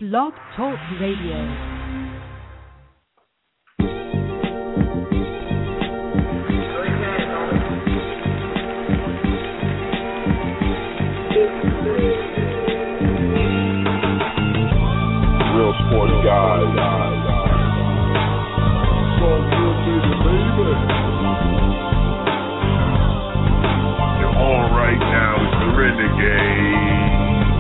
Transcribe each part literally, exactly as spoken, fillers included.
Blog Talk Radio. Real sports guys. So good, baby. You're on right now. It's the Renegade.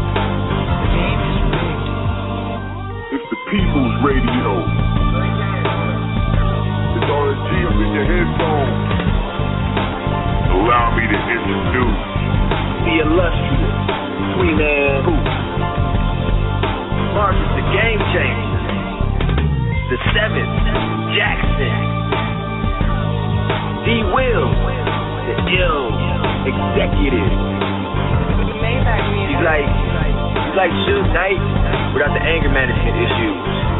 It's the People's Radio. It's R S G up in your headphones. Allow me to introduce the illustrious three-man booth. Marcus, the game changer. The seventh, Jackson. D. Will, the ill executive. He's like, he's like Suge Knight without the anger management issues.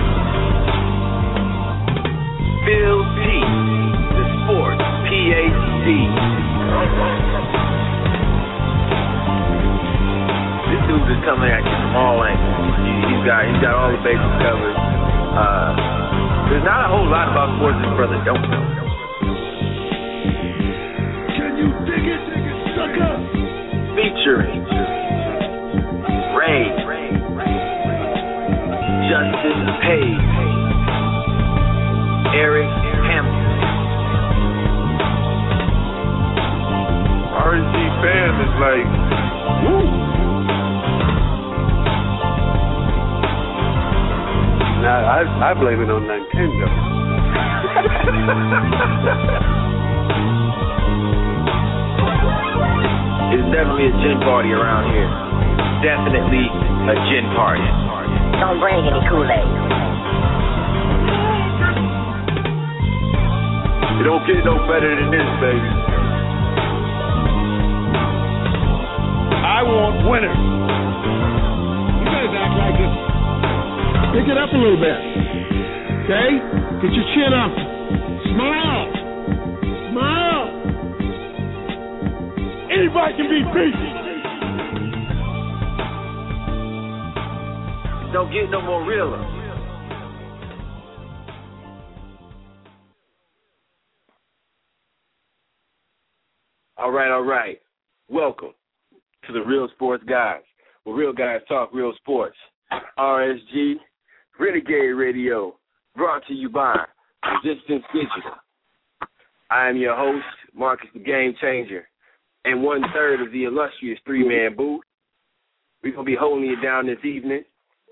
Phil T, the sports P H D. This dude is coming at you from all angles. He, he's got he's got all the bases covered. Uh, there's not a whole lot about sports this brother don't know. Can you dig it, sucker? Featuring Ray, Justin Page, Eric Hampton. R S G fam is like, woo. Now, I, I blame it on Nintendo. It's definitely a gin party around here. Definitely a gin party. Don't bring any Kool-Aid. It don't get no better than this, baby. I want winners. You guys act like it. Pick it up a little bit. Okay? Get your chin up. Smile. Smile. Anybody can be beat. Don't get no more realer. All right, all right. Welcome to the Real Sports Guys, where real guys talk real sports. R S G, Renegade Radio, brought to you by Resistance Digital. I am your host, Marcus the Game Changer, and one-third of the illustrious three-man booth. We're going to be holding it down this evening.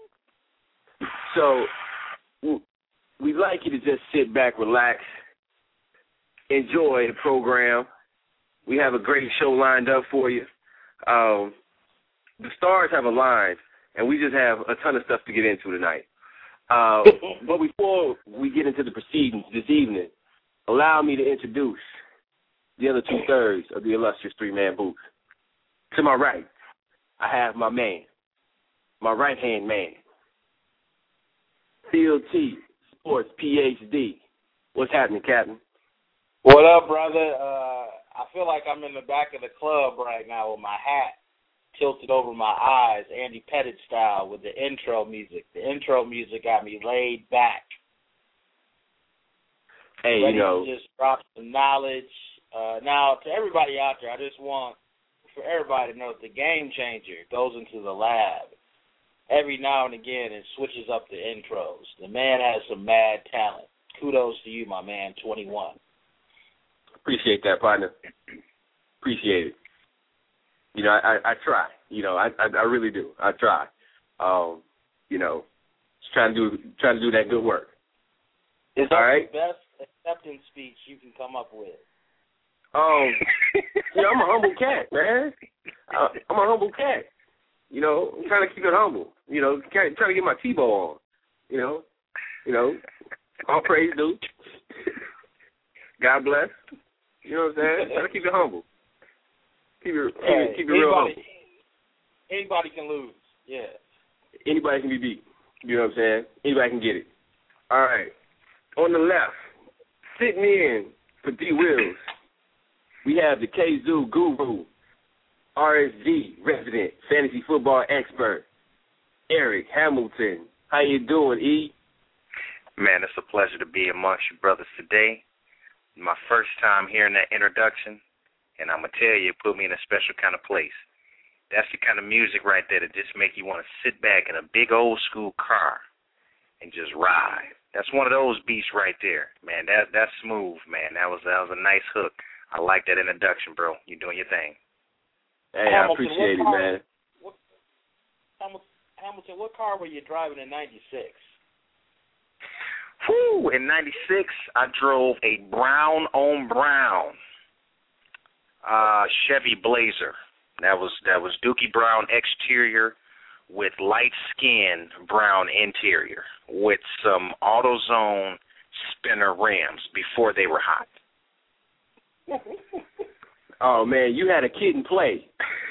So we'd like you to just sit back, relax, enjoy the program. We have a great show lined up for you. Um, the stars have aligned, and we just have a ton of stuff to get into tonight. Uh, but before we get into the proceedings this evening, allow me to introduce the other two-thirds of the illustrious three-man booth. To my right, I have my man, my right-hand man, Phil T, Sports P H D. What's happening, Captain? What up, brother? Uh, I feel like I'm in the back of the club right now with my hat tilted over my eyes, Andy Pettit style, with the intro music. The intro music got me laid back. Hey, Ready you know, to just drop some knowledge. Uh, now, to everybody out there, I just want for everybody to know that the Game Changer goes into the lab every now and again and switches up the intros. The man has some mad talent. Kudos to you, my man, twenty-one. Appreciate that, partner. Appreciate it. You know, I, I, I try. You know, I, I, I really do. I try. Um, you know, just trying to do trying to do that good work. Is that all right? the best acceptance speech you can come up with? Um, you know, I'm a humble cat, man. I, I'm a humble cat. You know, I'm trying to keep it humble. You know, trying, trying to get my T-bow on. You know, you know, all praise due. God bless. You know what I'm saying? Trying to keep it humble. Keep it, keep hey, it, keep it real anybody, humble. Anybody can lose. Yeah. Anybody can be beat. You know what I'm saying? Anybody can get it. All right. On the left, sitting in for D. Wills, we have the K-Zoo guru, R S G resident, fantasy football expert, Eric Hamilton, How you doing, E? Man, it's a pleasure to be amongst you brothers today. My first time hearing that introduction, and I'm going to tell you, it put me in a special kind of place. That's the kind of music right there that just make you want to sit back in a big old school car and just ride. That's one of those beats right there, man. That that's smooth, man. That was that was a nice hook. I like that introduction, bro. You're doing your thing. Hey, Hamilton, I appreciate it, car, man. What, Hamilton, what car were you driving in ninety-six? Whew, in ninety-six, I drove a brown on brown uh, Chevy Blazer. That was that was Dookie Brown exterior with light skin brown interior with some AutoZone spinner rims before they were hot. Oh, man, you had a kid and play.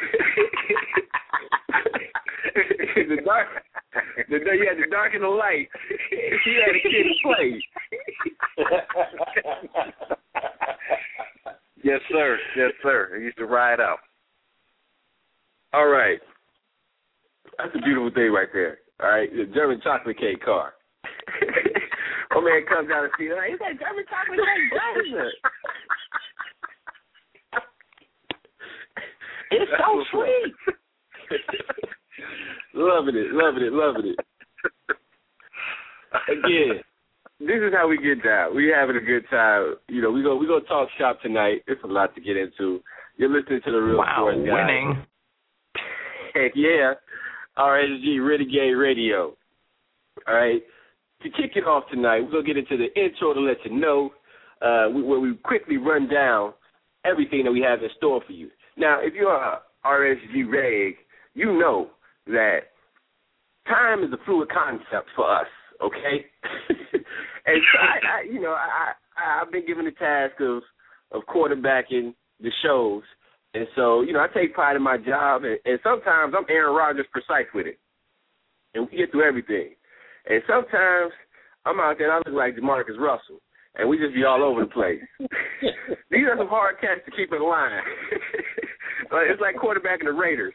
the dark, the, you had the dark and the light. You had a kid and play. Yes, sir. Yes, sir. I used to ride out. All right. That's a beautiful thing right there. All right, the German chocolate cake car. Oh, man comes down and sees it. Like, is that German chocolate cake Blazer? It's so sweet. Loving it, loving it, loving it. Again, this is how we get down. We having a good time. You know, we go we go talk shop tonight. It's a lot to get into. You're listening to the Real wow, Sports Guy. Winning. Heck yeah. R S G Renegade Radio. All right. To kick it off tonight, we're going to get into the intro to let you know uh, where we quickly run down everything that we have in store for you. Now, if you're a R S G Reg, you know that time is a fluid concept for us, okay? And so, I, I, you know, I, I, I've been given the task of, of quarterbacking the shows. And so, you know, I take pride in my job, and, and sometimes I'm Aaron Rodgers precise with it. And we get through everything. And sometimes I'm out there and I look like DeMarcus Russell, and we just be all over the place. These are some hard cats to keep in line. It's like quarterbacking the Raiders.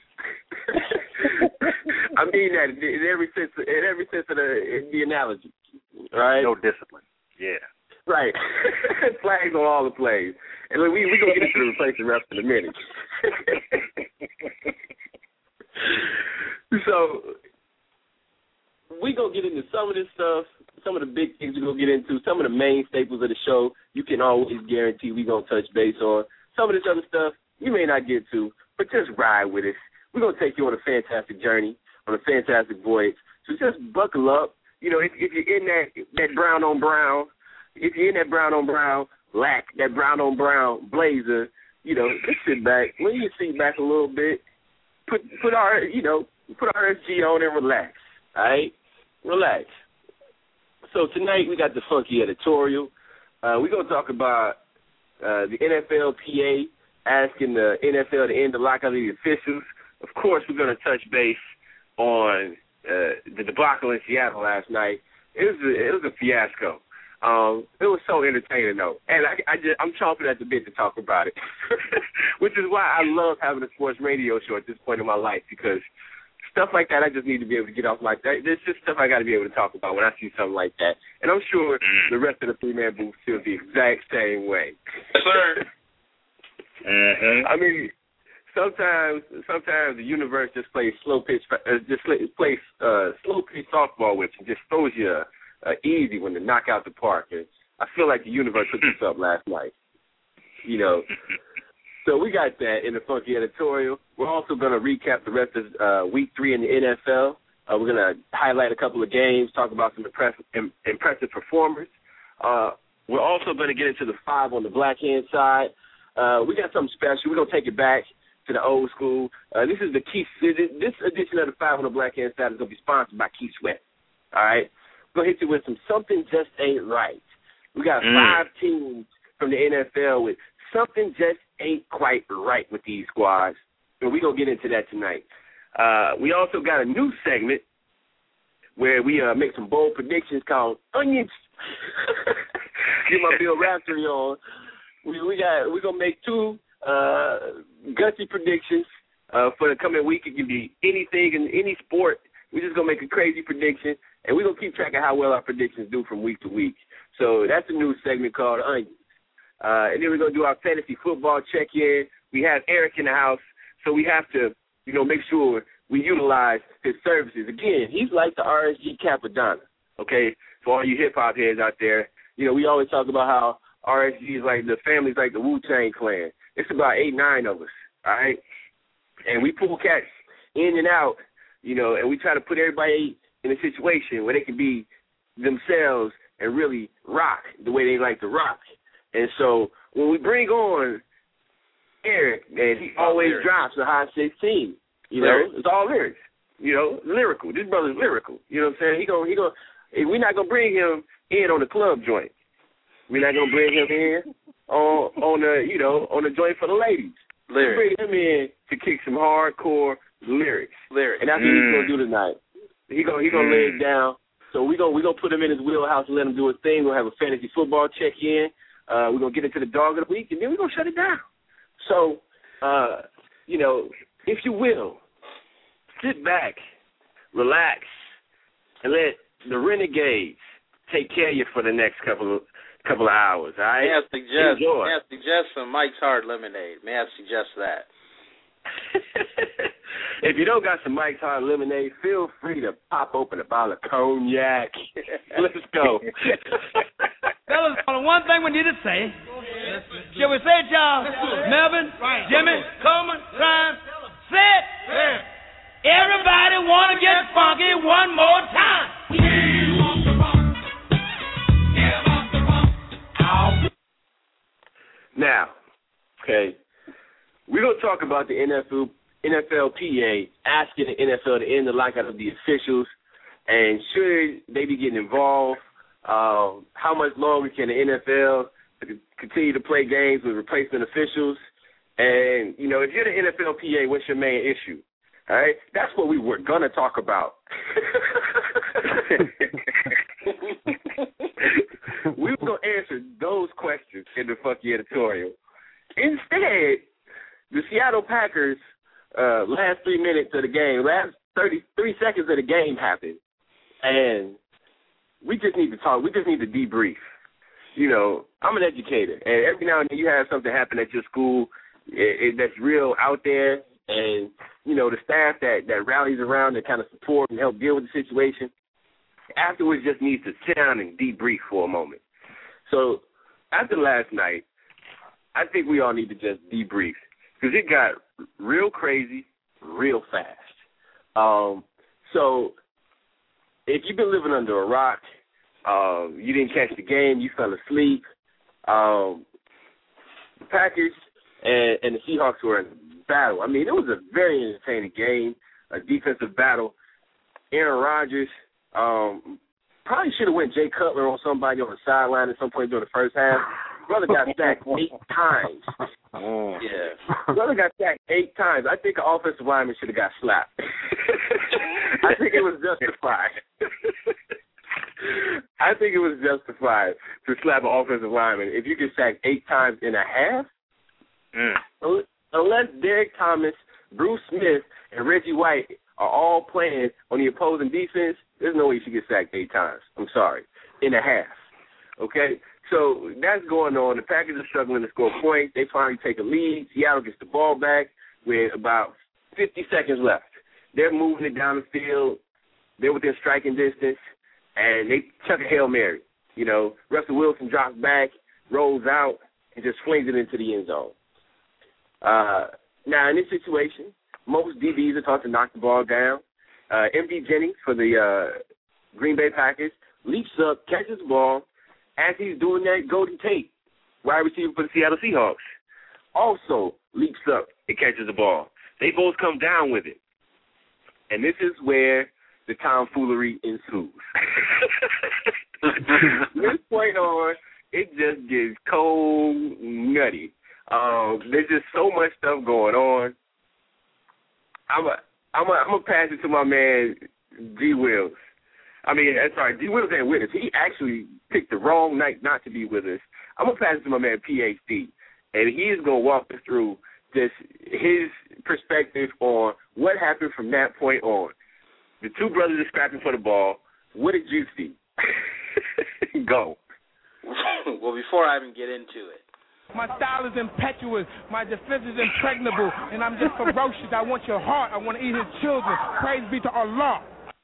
I mean that in every sense, in every sense of the, in the analogy. Right? No discipline. Yeah. Right. Flags on all the plays. And we we gonna get into the replacement refs in a minute. So we gonna get into some of this stuff, some of the big things we're gonna get into, some of the main staples of the show. You can always guarantee we gonna touch base on. Some of this other stuff you may not get to, but just ride with us. We're gonna take you on a fantastic journey, on a fantastic voyage. So just buckle up. You know, if, if you're in that that brown on brown. If you're in that brown on brown lack, that brown on brown Blazer, you know, just sit back, lean your seat back a little bit, put put our, you know, put R S G on and relax. All right, relax. So tonight we got the funky editorial. Uh, we're gonna talk about uh, the N F L P A asking the N F L to end the lockout of the officials. Of course, we're gonna touch base on uh, the debacle in Seattle last night. It was a, it was a fiasco. Um, it was so entertaining, though, and I, I just, I'm chomping at the bit to talk about it, which is why I love having a sports radio show at this point in my life, because stuff like that I just need to be able to get off my – there's just stuff I got to be able to talk about when I see something like that. And I'm sure the rest of the three-man booth feels the exact same way. Yes, sir. Mm-hmm. I mean, sometimes sometimes the universe just plays slow pitch, uh, just plays uh, slow pitch softball with you, just throws you a, Uh, easy one to knock out the park. And I feel like the universe took this up last night. You know, so we got that in the funky editorial. We're also going to recap the rest of uh, week three in the N F L. Uh, we're going to highlight a couple of games, talk about some impressive, im- impressive performers. Uh, we're also going to get into the five on the black hand side. Uh, we got something special. We're going to take it back to the old school. Uh, this is the Keith. This edition of the five on the black hand side is going to be sponsored by Keith Sweat. All right. We're going to hit you with some something just ain't right. We got mm. five teams from the N F L with something just ain't quite right with these squads, and we're going to get into that tonight. Uh, we also got a new segment where we uh, make some bold predictions called Onions. Get my Bill Raftery on. We, we got, we're going to make two uh, gutsy predictions uh, for the coming week. It can be anything in any sport We're just going to make a crazy prediction, and we're going to keep track of how well our predictions do from week to week. So that's a new segment called Onions. Uh, and then we're going to do our fantasy football check-in. We have Eric in the house, so we have to, you know, make sure we utilize his services. Again, he's like the R S G Capadonna, okay, for all you hip-hop heads out there. You know, we always talk about how R S G is like the family's like the Wu-Tang Clan. It's about eight, nine of us, all right? And we pull cats in and out, you know, and we try to put everybody in a situation where they can be themselves and really rock the way they like to rock. And so when we bring on Eric, and he always lyrics. drops a high sixteen, you lyrics. know, it's all lyrics, you know, lyrical. This brother's lyrical, you know what I'm saying? He gonna, he gonna, we're not going to bring him in on the club joint. We're not going to bring him in on, on the, you know, on the joint for the ladies. Lyrics. Bring him in to kick some hardcore lyrics. Lyrics. And that's what mm. he's going to do tonight. He gonna, he gonna mm. lay it down. So we're going we gonna put him in his wheelhouse and let him do his thing. We'll have a fantasy football check-in. Uh, we're going to get into the dog of the week, and then we're going to shut it down. So, uh, you know, if you will, sit back, relax, and let the Renegades take care of you for the next couple of couple of hours, all right? May I suggest, may I suggest some Mike's Hard Lemonade? May I suggest that? If you don't got some Mike's Hard Lemonade, feel free to pop open a bottle of cognac. Let's go. Fellas, one thing we need to say. Shall we say it, y'all? Melvin, Jimmy, Coleman, Ryan, say it. Everybody want to get funky one more time. Now, okay, we're going to talk about the N F L, N F L P A asking the N F L to end the lockout of the officials, and should they be getting involved? Uh, how much longer can the N F L continue to play games with replacement officials? And, you know, if you're the N F L P A, what's your main issue? All right? That's what we were going to talk about. We were going to answer those questions in the fucking editorial. Instead, the Seattle Packers, uh, last three minutes of the game, last thirty-three seconds of the game happened, and we just need to talk. We just need to debrief. You know, I'm an educator, and every now and then you have something happen at your school it, it, that's real out there, and, you know, the staff that, that rallies around and kind of support and help deal with the situation, afterwards just needs to sit down and debrief for a moment. So after last night, I think we all need to just debrief because it got real crazy real fast. Um, so if you've been living under a rock, um, you didn't catch the game, you fell asleep, um, the Packers and, and the Seahawks were in battle. I mean, it was a very entertaining game, a defensive battle. Aaron Rodgers um, probably should have went Jay Cutler on somebody on the sideline at some point during the first half. Brother got sacked eight times. Oh. Yeah. Brother got sacked eight times. I think an offensive lineman should have got slapped. I think it was justified. I think it was justified to slap an offensive lineman if you get sacked eight times in a half. Mm. Unless Derek Thomas, Bruce Smith, and Reggie White are all playing on the opposing defense, there's no way you should get sacked eight times. I'm sorry. In a half. Okay? So that's going on. The Packers are struggling to score points. They finally take a lead. Seattle gets the ball back with about fifty seconds left. They're moving it down the field. They're within striking distance, and they chuck a Hail Mary. You know, Russell Wilson drops back, rolls out, and just flings it into the end zone. Uh, now, in this situation, most D Bs are taught to knock the ball down. Uh, M D Jennings for the uh, Green Bay Packers leaps up, catches the ball, as he's doing that, Golden Tate, wide receiver for the Seattle Seahawks, also leaps up and catches the ball. They both come down with it. And this is where the tomfoolery ensues. From this point on, it just gets cold, nutty. Um, there's just so much stuff going on. I'm a, I'm a, I'm gonna pass it to my man G Wills. I mean, sorry, G Wills ain't with us. He actually picked the wrong night not to be with us. I'm gonna pass it to my man P H D, and he is gonna walk us through just his perspective on what happened from that point on. The two brothers are scrapping for the ball. What did you see? Go. Well, before I even get into it. My style is impetuous. My defense is impregnable. And I'm just ferocious. I want your heart. I want to eat his children. Praise be to Allah.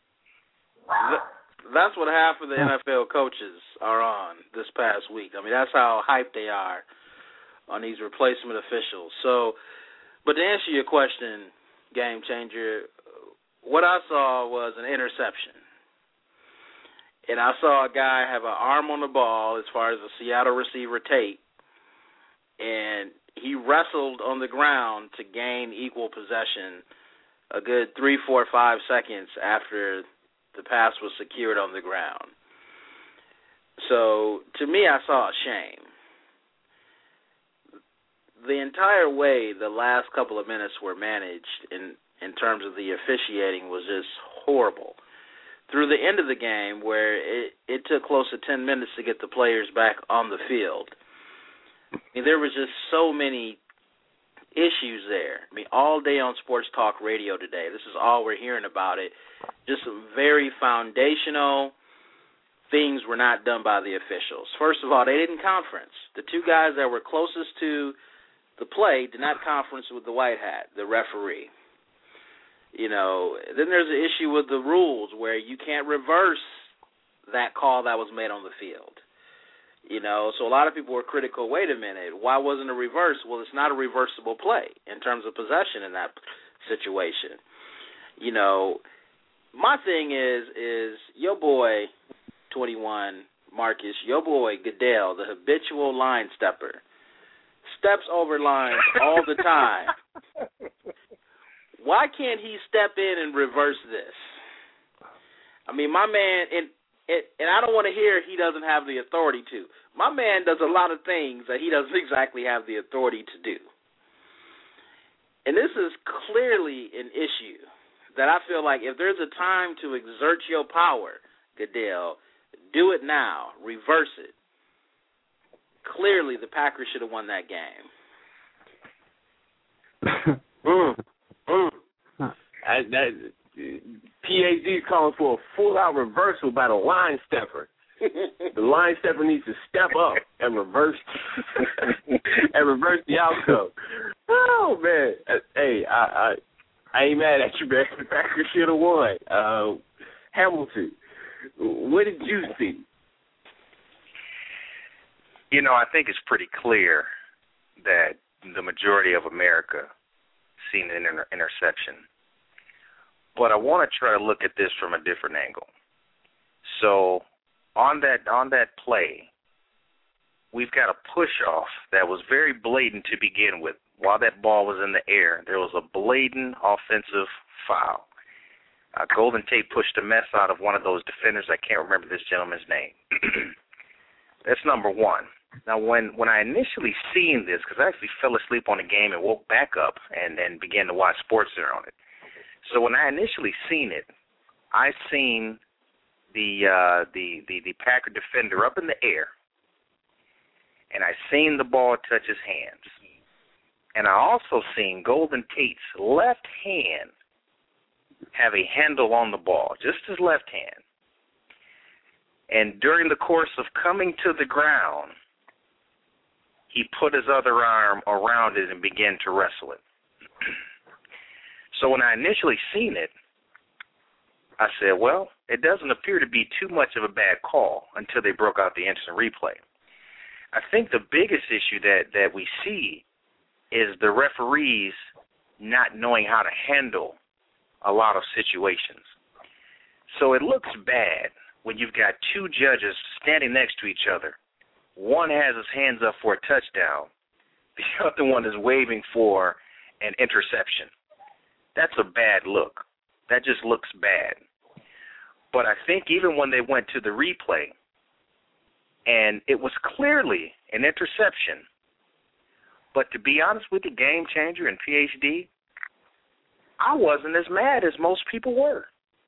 That's what half of the N F L coaches are on this past week. I mean, that's how hyped they are on these replacement officials. So, but to answer your question, Game Changer, what I saw was an interception. And I saw a guy have an arm on the ball as far as the Seattle receiver Tate, and he wrestled on the ground to gain equal possession a good three, four, five seconds after the pass was secured on the ground. So, to me, I saw a shame. The entire way the last couple of minutes were managed in, in terms of the officiating was just horrible. Through the end of the game, where it, it took close to ten minutes to get the players back on the field, I mean, there was just so many issues there. I mean, all day on Sports Talk Radio today, this is all we're hearing about it. Just some very foundational things were not done by the officials. First of all, they didn't conference. The two guys that were closest to the play did not conference with the white hat, the referee. You know, then there's an issue with the rules where you can't reverse that call that was made on the field. You know, so a lot of people were critical, wait a minute, why wasn't it a reverse? Well, it's not a reversible play in terms of possession in that situation. You know, my thing is, is your boy, twenty-one, Marcus, your boy, Goodell, the habitual line stepper, steps over lines all the time. Why can't he step in and reverse this? I mean, my man, and, and I don't want to hear he doesn't have the authority to. My man does a lot of things that he doesn't exactly have the authority to do. And this is clearly an issue that I feel like if there's a time to exert your power, Goodell, do it now. Reverse it. Clearly, the Packers should have won that game. mm. Mm. I, that, P H D is calling for a full-out reversal by the line stepper. The line stepper needs to step up and reverse and reverse the outcome. Oh man, hey, I I, I ain't mad at you, man. The Packers should have won. Uh, Hamilton, what did you see? You know, I think it's pretty clear that the majority of America seen an inter- interception. But I want to try to look at this from a different angle. So on that on that play, we've got a push-off that was very blatant to begin with. While that ball was in the air, there was a blatant offensive foul. Uh, Golden Tate pushed a mess out of one of those defenders. I can't remember this gentleman's name. That's number one. Now, when, when I initially seen this, because I actually fell asleep on the game and woke back up and then began to watch SportsCenter on it. So when I initially seen it, I seen the, uh, the the the Packer defender up in the air, and I seen the ball touch his hands. And I also seen Golden Tate's left hand have a handle on the ball, just his left hand. And during the course of coming to the ground, he put his other arm around it and began to wrestle it. So when I initially seen it, I said, well, it doesn't appear to be too much of a bad call until they broke out the instant replay. I think the biggest issue that, that we see is the referees not knowing how to handle a lot of situations. So it looks bad when you've got two judges standing next to each other. One has his hands up for a touchdown. The other one is waving for an interception. That's a bad look. That just looks bad. But I think even when they went to the replay, and it was clearly an interception, but to be honest with you, Game Changer and P H D, I wasn't as mad as most people were.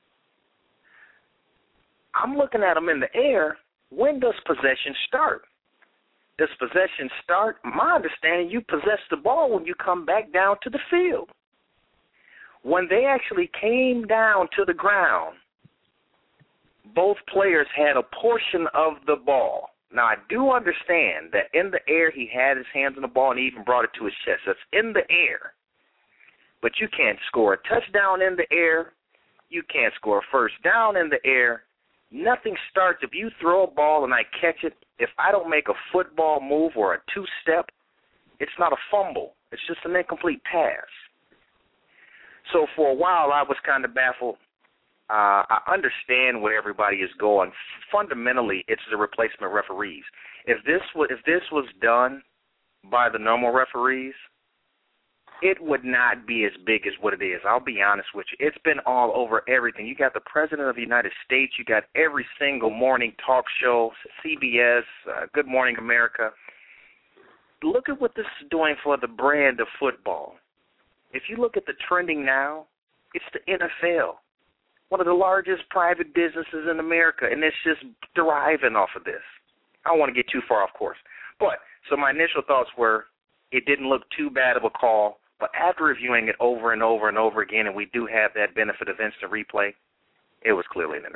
I'm looking at them in the air. When does possession start? Does possession start? My understanding, you possess the ball when you come back down to the field. When they actually came down to the ground, both players had a portion of the ball. Now, I do understand that in the air he had his hands on the ball and he even brought it to his chest. That's in the air. But you can't score a touchdown in the air. You can't score a first down in the air. Nothing starts. If you throw a ball and I catch it, if I don't make a football move or a two-step, it's not a fumble. It's just an incomplete pass. So for a while I was kind of baffled. Uh, I understand where everybody is going. Fundamentally, it's the replacement referees. If this was, if this was done by the normal referees, it would not be as big as what it is. I'll be honest with you. It's been all over everything. You got the President of the United States. You got every single morning talk show, C B S, uh, Good Morning America. Look at what this is doing for the brand of football. If you look at the trending now, it's the N F L. One of the largest private businesses in America, and it's just deriving off of this. I don't want to get too far off course. But, so my initial thoughts were it didn't look too bad of a call, but after reviewing it over and over and over again, and we do have that benefit of instant replay, it was clearly an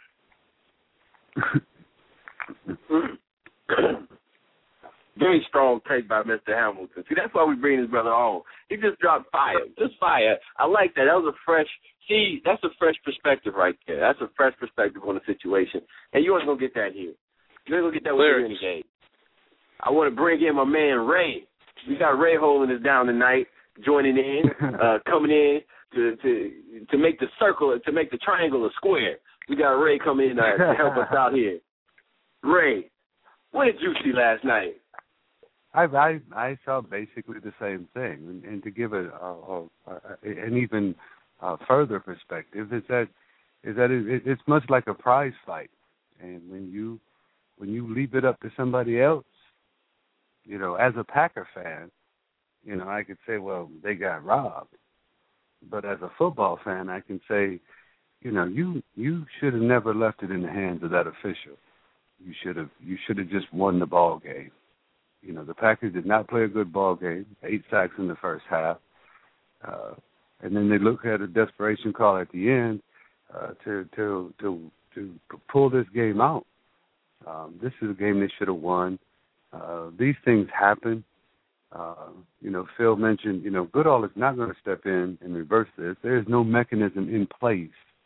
interception. Very strong take by Mister Hamilton. See, that's why we bring his brother on. He just dropped fire. Just fire. I like that. That was a fresh, see, that's a fresh perspective right there. That's a fresh perspective on the situation. And you ain't going to get that here. You ain't going to get that with the Renegade. I want to bring in my man, Ray. We got Ray holding us down tonight, joining in, uh, coming in to, to to make the circle, to make the triangle a square. We got Ray coming in uh, to help us out here. Ray, what did you see last night? I, I I saw basically the same thing, and, and to give a, a, a, an even uh, further perspective is that is that it, it's much like a prize fight, and when you when you leave it up to somebody else, you know, as a Packer fan, you know, I could say, well, they got robbed, but as a football fan, I can say, you know, you you should have never left it in the hands of that official. You should have you should have just won the ball game. You know, the Packers did not play a good ball game, eight sacks in the first half. Uh, and then they look at a desperation call at the end uh, to, to to to pull this game out. Um, this is a game they should have won. Uh, these things happen. Uh, you know, Phil mentioned, you know, Goodall is not going to step in and reverse this. There is no mechanism in place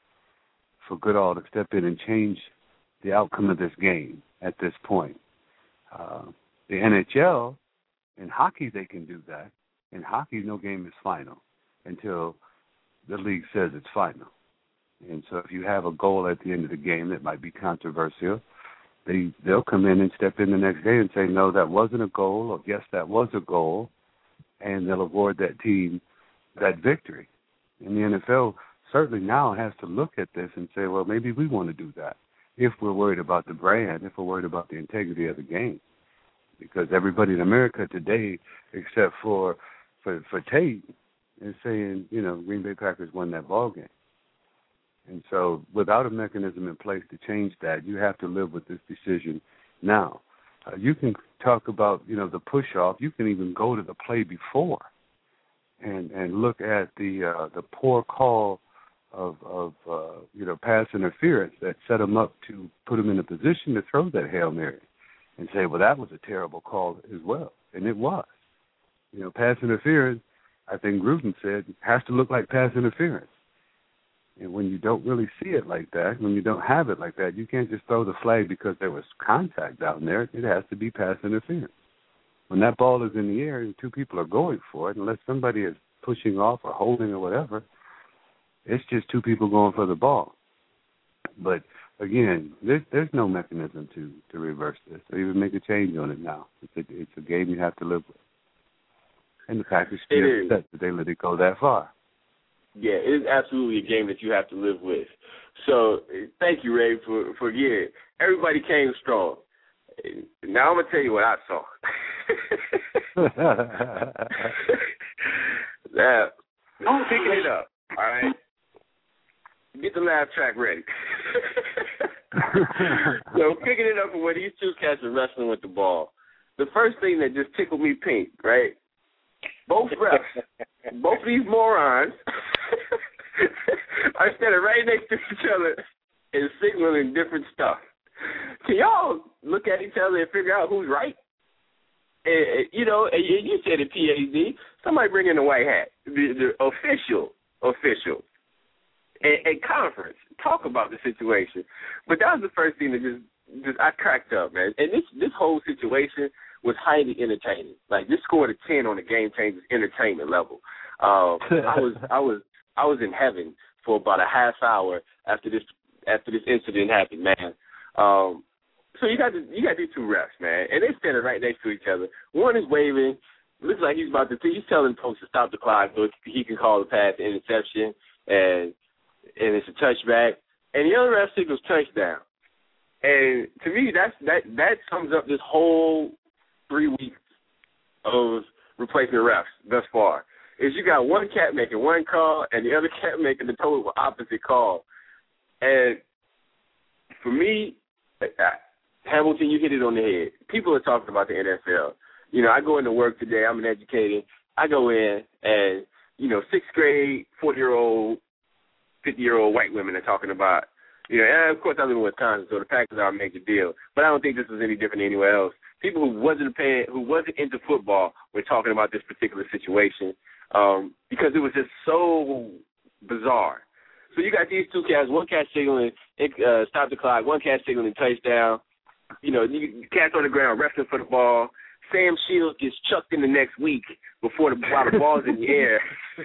for Goodall to step in and change the outcome of this game at this point. Uh, The N H L, in hockey, they can do that. In hockey, no game is final until the league says it's final. And so if you have a goal at the end of the game that might be controversial, they, they'll come in and step in the next day and say, no, that wasn't a goal, or yes, that was a goal, and they'll award that team that victory. And the N F L certainly now has to look at this and say, well, maybe we want to do that if we're worried about the brand, if we're worried about the integrity of the game. Because everybody in America today, except for, for for Tate, is saying, you know, Green Bay Packers won that ball game. And so without a mechanism in place to change that, you have to live with this decision now. Uh, you can talk about, you know, the push-off. You can even go to the play before and and look at the uh, the poor call of, of uh, you know, pass interference that set him up to put him in a position to throw that Hail Mary. And say, well, that was a terrible call as well. And it was. You know, pass interference, I think Gruden said, has to look like pass interference. And when you don't really see it like that, when you don't have it like that, you can't just throw the flag because there was contact down there. It has to be pass interference. When that ball is in the air and two people are going for it, unless somebody is pushing off or holding or whatever, it's just two people going for the ball. But again, there's, there's no mechanism to, to reverse this or even make a change on it now. It's a, it's a game you have to live with. And the Packers still upset that they let it go that far. Yeah, it is absolutely a game that you have to live with. So thank you, Ray, for, for yeah, everybody came strong. Now I'm going to tell you what I saw. Now, I'm picking it up, all right? Get the laugh track ready. So picking it up from where these two cats are wrestling with the ball. The first thing that just tickled me pink, right? Both refs, both of these morons are standing right next to each other and signaling different stuff. Can y'all look at each other and figure out who's right? And, you know, and you said it, P A Z. Somebody bring in the white hat, the, the official, official, and, and conference. Talk about the situation. But that was the first thing that just, just I cracked up, man. And this this whole situation was highly entertaining. Like, this scored a ten on the Game Changers entertainment level. Um, I was I was I was in heaven for about a half hour after this after this incident happened, man. Um, so you got the, you got these two refs, man, and they're standing right next to each other. One is waving, looks like he's about to. He's telling folks to stop the clock so he can call the pass interception, and and it's a touchback. And the other ref signals touchdown. And to me, that's that that sums up this whole three weeks of replacement refs thus far. Is you got one cat making one call and the other cat making the total opposite call. And for me, Hamilton, you hit it on the head. People are talking about the N F L. You know, I go into work today. I'm an educator. I go in and, you know, sixth grade, forty-year-old, fifty-year-old white women are talking about, you know, and of course I live in Wisconsin, so the Packers are a major deal. But I don't think this was any different than anywhere else. People who wasn't paying, who wasn't into football were talking about this particular situation um, because it was just so bizarre. So you got these two cats, one cat signaling uh, stop the clock, one cat signaling touchdown. You know, you, cats on the ground wrestling for the ball. Sam Shields gets chucked in the next week before the, while the ball's in the air.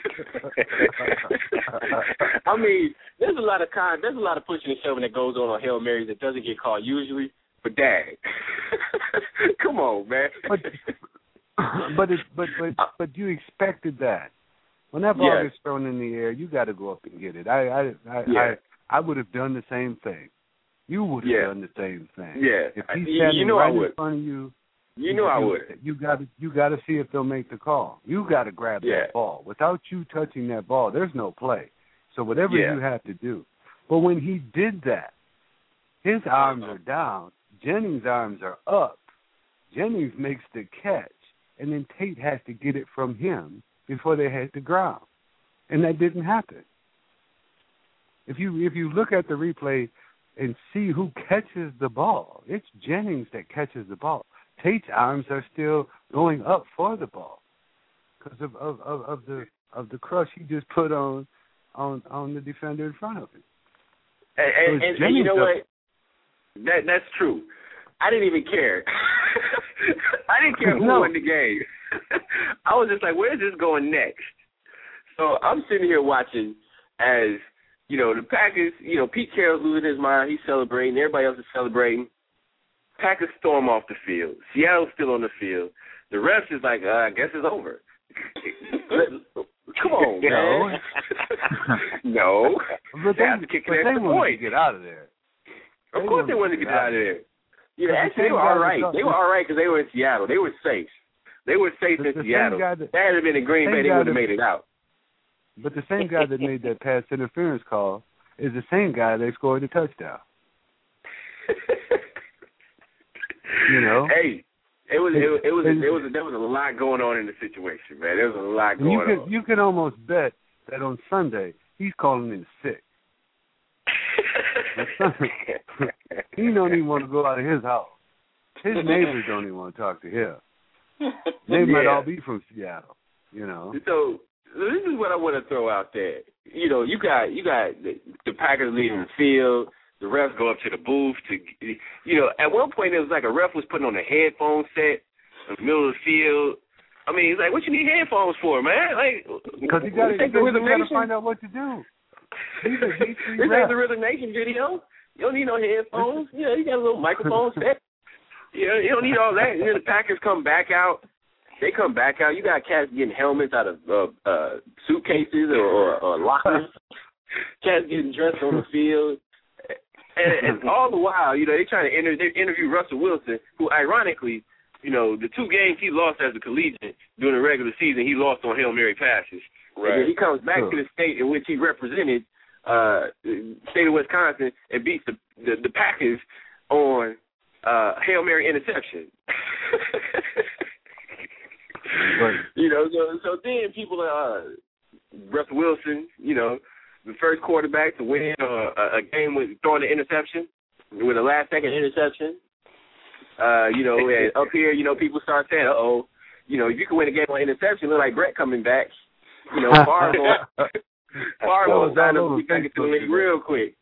I mean, there's a lot of con, there's a lot of pushing and shoving that goes on on Hail Marys that doesn't get called usually. But dang, come on, man. But but it, but but but you expected that. When that ball yes. gets thrown in the air, you got to go up and get it. I I I, yeah. I, I would have done the same thing. You would have yeah. done the same thing. Yeah, if he's you, standing you know right I would. in front of you, you know you, I would. You got to you got to see if they'll make the call. You got to grab yeah. that ball. Without you touching that ball, there's no play. So whatever yeah. you have to do. But when he did that, his arms are down. Jennings' arms are up. Jennings makes the catch, and then Tate has to get it from him before they hit the ground, and that didn't happen. If you if you look at the replay and see who catches the ball, it's Jennings that catches the ball. Tate's arms are still going up for the ball because of, of, of, of the of the crush he just put on on on the defender in front of him. And, so and, and you know what? That that's true. I didn't even care. I didn't care who no. won the game. I was just like, where's this going next? So I'm sitting here watching as, you know, the Packers, you know, Pete Carroll's losing his mind. He's celebrating. Everybody else is celebrating. Packers storm off the field. Seattle's still on the field. The refs is like, uh, I guess it's over. Come on, man. No. But they they, have to kick but an they extra wanted point. to get out of there. Of They course they wanted to get out of there. You know, actually, they were all right. They were all right because they were in Seattle. They were safe. They were safe the, in the Seattle. That, if they had been in Green Bay, they would have made it out. But the same guy that made that pass interference call is the same guy that scored the touchdown. You know? Hey, it was it, it was it was there was a lot going on in the situation, man. There was a lot going you can, on. You can almost bet that on Sunday he's calling in sick. He don't even want to go out of his house. His neighbors don't even want to talk to him. They yeah. might all be from Seattle, you know. So this is what I want to throw out there. You know, you got you got the, the Packers leaving the field. The refs go up to the booth to, you know, at one point it was like a ref was putting on a headphone set in the middle of the field. I mean, he's like, what you need headphones for, man? Like, because you got to find out what to do. These are these three This ain't the Rhythm Nation video. You don't need no headphones. You know, you got a little microphone set. You know, you don't need all that. And then the Packers come back out. They come back out. You got cats getting helmets out of uh, uh, suitcases or, or, or lockers. Cats getting dressed on the field. And, and all the while, you know, they trying to inter- they interview Russell Wilson, who ironically, you know, the two games he lost as a collegiate during the regular season, he lost on Hail Mary passes. Right. And then he comes back sure. to the state in which he represented, uh, the state of Wisconsin, and beats the the, the Packers on uh, Hail Mary interception. Right. You know, so, so then people, uh, Russell Wilson, you know, the first quarterback to win uh, a, a game with throwing an interception, with a last-second interception. Uh, you know, and up here, you know, people start saying, uh-oh, you know, if you can win a game on interception, look like Brett coming back. You know, Favre going, Favre going to sign up to get to the league real quick.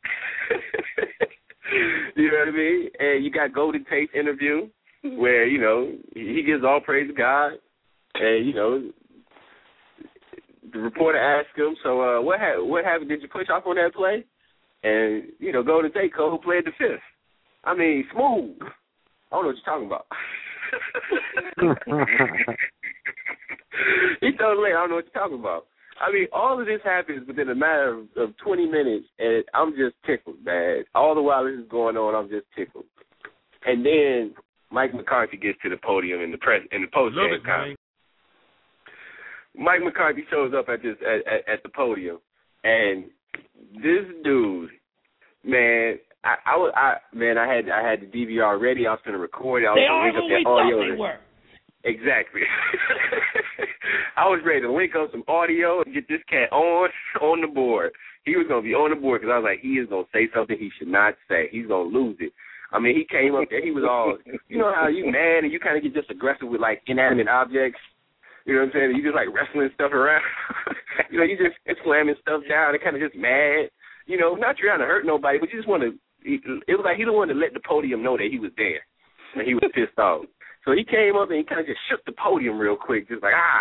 You know what I mean? And you got Golden Tate's interview where, you know, he gives all praise to God. And, you know, the reporter asked him, so uh, what, ha- what happened? Did you push off on that play? And, you know, Golden Tate, Cole played the fifth. I mean, smooth. I don't know what you're talking about. He told me, I don't know what you're talking about. I mean, all of this happens within a matter of, of twenty minutes, and I'm just tickled, man. All the while this is going on, I'm just tickled. And then Mike McCarthy gets to the podium in the press in the post game conference. Mike McCarthy shows up at this at, at, at the podium, and this dude, man. I, I was, I man, I had, I had the D V R ready. I was going to record it. I was they going to link are up who we that audio. thought they were. Exactly. I was ready to link up some audio and get this cat on on the board. He was going to be on the board because I was like, he is going to say something he should not say. He's going to lose it. I mean, he came up there. He was all, you know how you mad and you kind of get just aggressive with like inanimate objects. You know what I'm saying? You just like wrestling stuff around. You know, you just slamming stuff down and kind of just mad. You know, not trying to hurt nobody, but you just want to. It was like he didn't want to let the podium know that he was there, and he was pissed off. So he came up and he kind of just shook the podium real quick, just like, ah.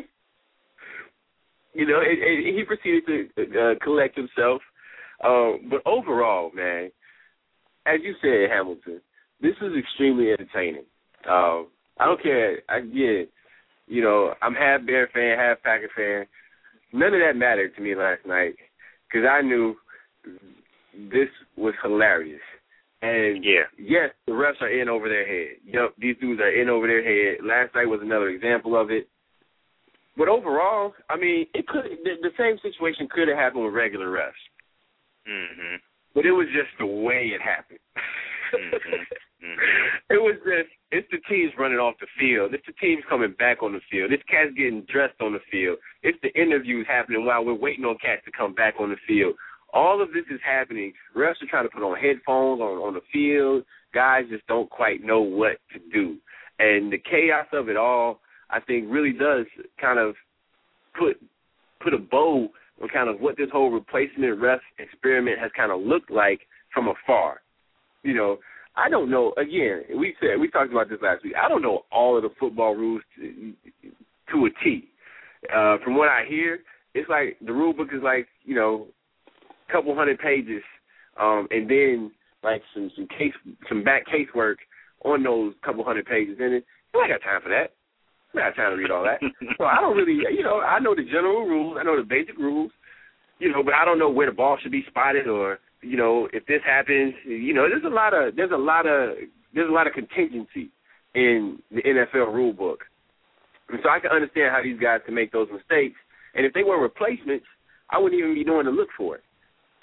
You know, and, and he proceeded to uh, collect himself. Um, but overall, man, as you said, Hamilton, this is extremely entertaining. Um, I don't care. I get, you know, I'm half Bear fan, half Packer fan. None of that mattered to me last night because I knew this was hilarious. And, yeah. yes, the refs are in over their head. Yep, these dudes are in over their head. Last night was another example of it. But overall, I mean, it could the, the same situation could have happened with regular refs. Mm-hmm. But it was just the way it happened. Mm-hmm. Mm-hmm. It was just, it's the teams running off the field. It's the teams coming back on the field. It's cats getting dressed on the field. It's the interviews happening while we're waiting on cats to come back on the field. All of this is happening. Refs are trying to put on headphones on, on the field. Guys just don't quite know what to do. And the chaos of it all, I think, really does kind of put put a bow on kind of what this whole replacement ref experiment has kind of looked like from afar. You know, I don't know. Again, we said we talked about this last week. I don't know all of the football rules to, to a T. Uh, from what I hear, it's like the rule book is like, you know, couple hundred pages, um, and then like some some case some back casework on those couple hundred pages. And it, I ain't got time for that. I ain't got time to read all that. So I don't really, you know, I know the general rules, I know the basic rules, you know, but I don't know where the ball should be spotted or, you know, if this happens. You know, there's a lot of there's a lot of there's a lot of contingency in the N F L rule book, and so I can understand how these guys can make those mistakes. And if they were replacements, I wouldn't even be doing to look for it.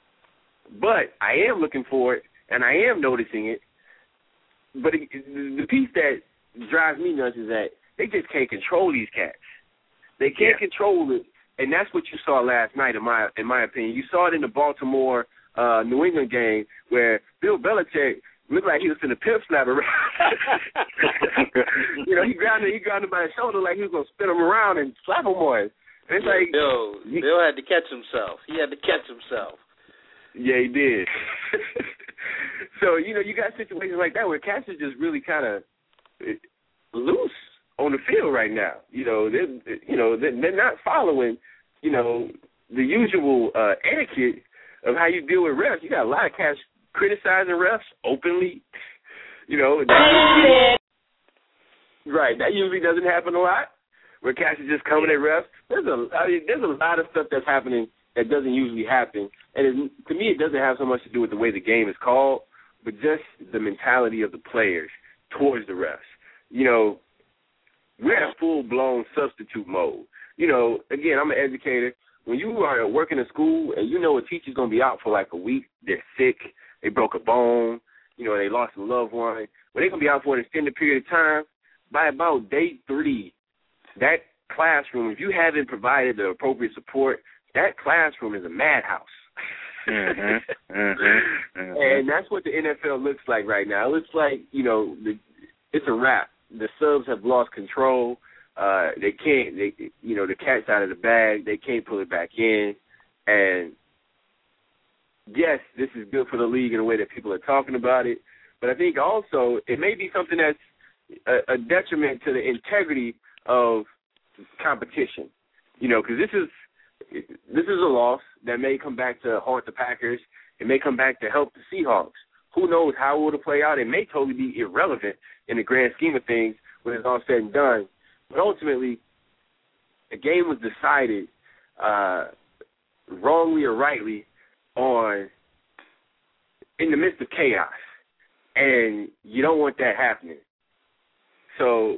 But I am looking for it, and I am noticing it. But it, the piece that drives me nuts is that they just can't control these cats. They can't yeah. control it, and that's what you saw last night, in my in my opinion. You saw it in the Baltimore uh, New England game where Bill Belichick looked like he was in a pimp slap around. You know, he grounded he grounded by his shoulder like he was gonna spin him around and slap him on. And it's like Bill, Bill had to catch himself. He had to catch himself. Yeah, he did. So, you know, you got situations like that where cats are just really kind of loose on the field right now. You know, they're, you know, they're, they're not following, you know, the usual uh, etiquette of how you deal with refs. You got a lot of cats criticizing refs openly. You know, that usually, right, that usually doesn't happen a lot, where cats are just coming at refs. There's a, I mean, there's a lot of stuff that's happening that doesn't usually happen. And it, to me, it doesn't have so much to do with the way the game is called, but just the mentality of the players towards the refs. You know, we're in full-blown substitute mode. You know, again, I'm an educator. When you are working in school and you know a teacher's going to be out for like a week, they're sick, they broke a bone, you know, they lost a loved one, when they're going to be out for an extended period of time, by about day three, that classroom, if you haven't provided the appropriate support, that classroom is a madhouse. mm-hmm. Mm-hmm. Mm-hmm. And that's what the N F L looks like right now. It looks like, you know, the, it's a wrap. The subs have lost control. Uh, they can't, they, you know, the cat's out of the bag. They can't pull it back in. And, yes, this is good for the league in the way that people are talking about it. But I think also it may be something that's a, a detriment to the integrity of competition. You know, because this is this is a loss that may come back to haunt the Packers. It may come back to help the Seahawks. Who knows how it will play out? It may totally be irrelevant in the grand scheme of things when it's all said and done. But ultimately, the game was decided uh, wrongly or rightly on in the midst of chaos, and you don't want that happening. So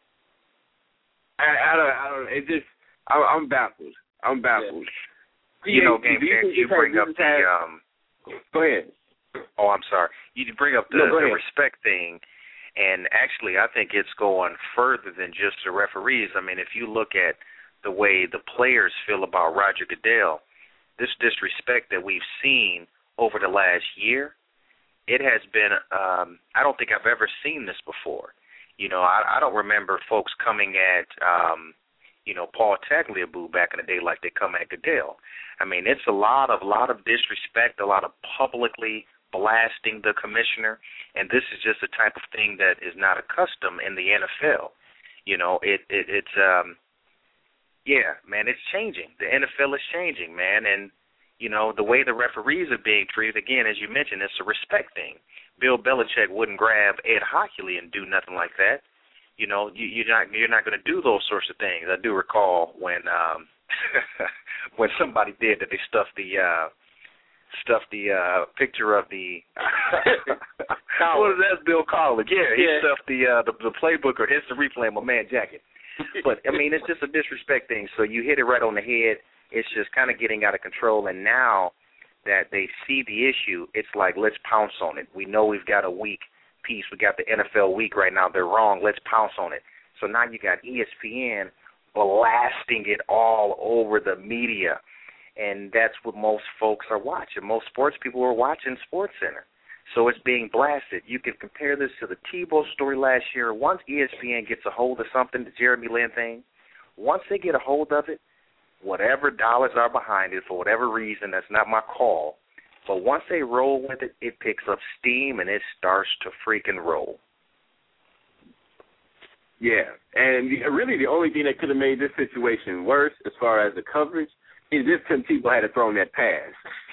I, I don't, I don't. It just, I, I'm baffled. I'm baffled. Yeah. You know, Game Changers, you bring up the. Um, go ahead. Oh, I'm sorry. You bring up the, no, the respect thing, and actually, I think it's going further than just the referees. I mean, if you look at the way the players feel about Roger Goodell, this disrespect that we've seen over the last year, it has been, um, I don't think I've ever seen this before. You know, I, I don't remember folks coming at, um, you know, Paul Tagliabue back in the day like they come at Goodell. I mean, it's a lot of, lot of disrespect, a lot of publicly blasting the commissioner, and this is just the type of thing that is not accustomed in the N F L. You know, it, it it's, um, yeah, man, it's changing. The N F L is changing, man, and, you know, the way the referees are being treated, again, as you mentioned, it's a respect thing. Bill Belichick wouldn't grab Ed Hockley and do nothing like that. You know, you, you're not you're not going to do those sorts of things. I do recall when um, when somebody did that, they stuffed the uh, stuffed the uh, picture of the what is that? Bill Collins. Yeah, he yeah. stuffed the, uh, the the playbook or instant replay in my man jacket. But I mean, it's just a disrespect thing. So you hit it right on the head. It's just kind of getting out of control, and now that they see the issue, it's like, let's pounce on it. We know we've got a week piece. We got the N F L week right now. They're wrong. Let's pounce on it. So now you got E S P N blasting it all over the media, and that's what most folks are watching. Most sports people are watching SportsCenter. So it's being blasted. You can compare this to the Tebow story last year. Once E S P N gets a hold of something, the Jeremy Lin thing, once they get a hold of it, whatever dollars are behind it, for whatever reason, that's not my call. But once they roll with it, it picks up steam and it starts to freaking roll. Yeah, and the, really the only thing that could have made this situation worse as far as the coverage is if Tim Tebow had thrown that pass.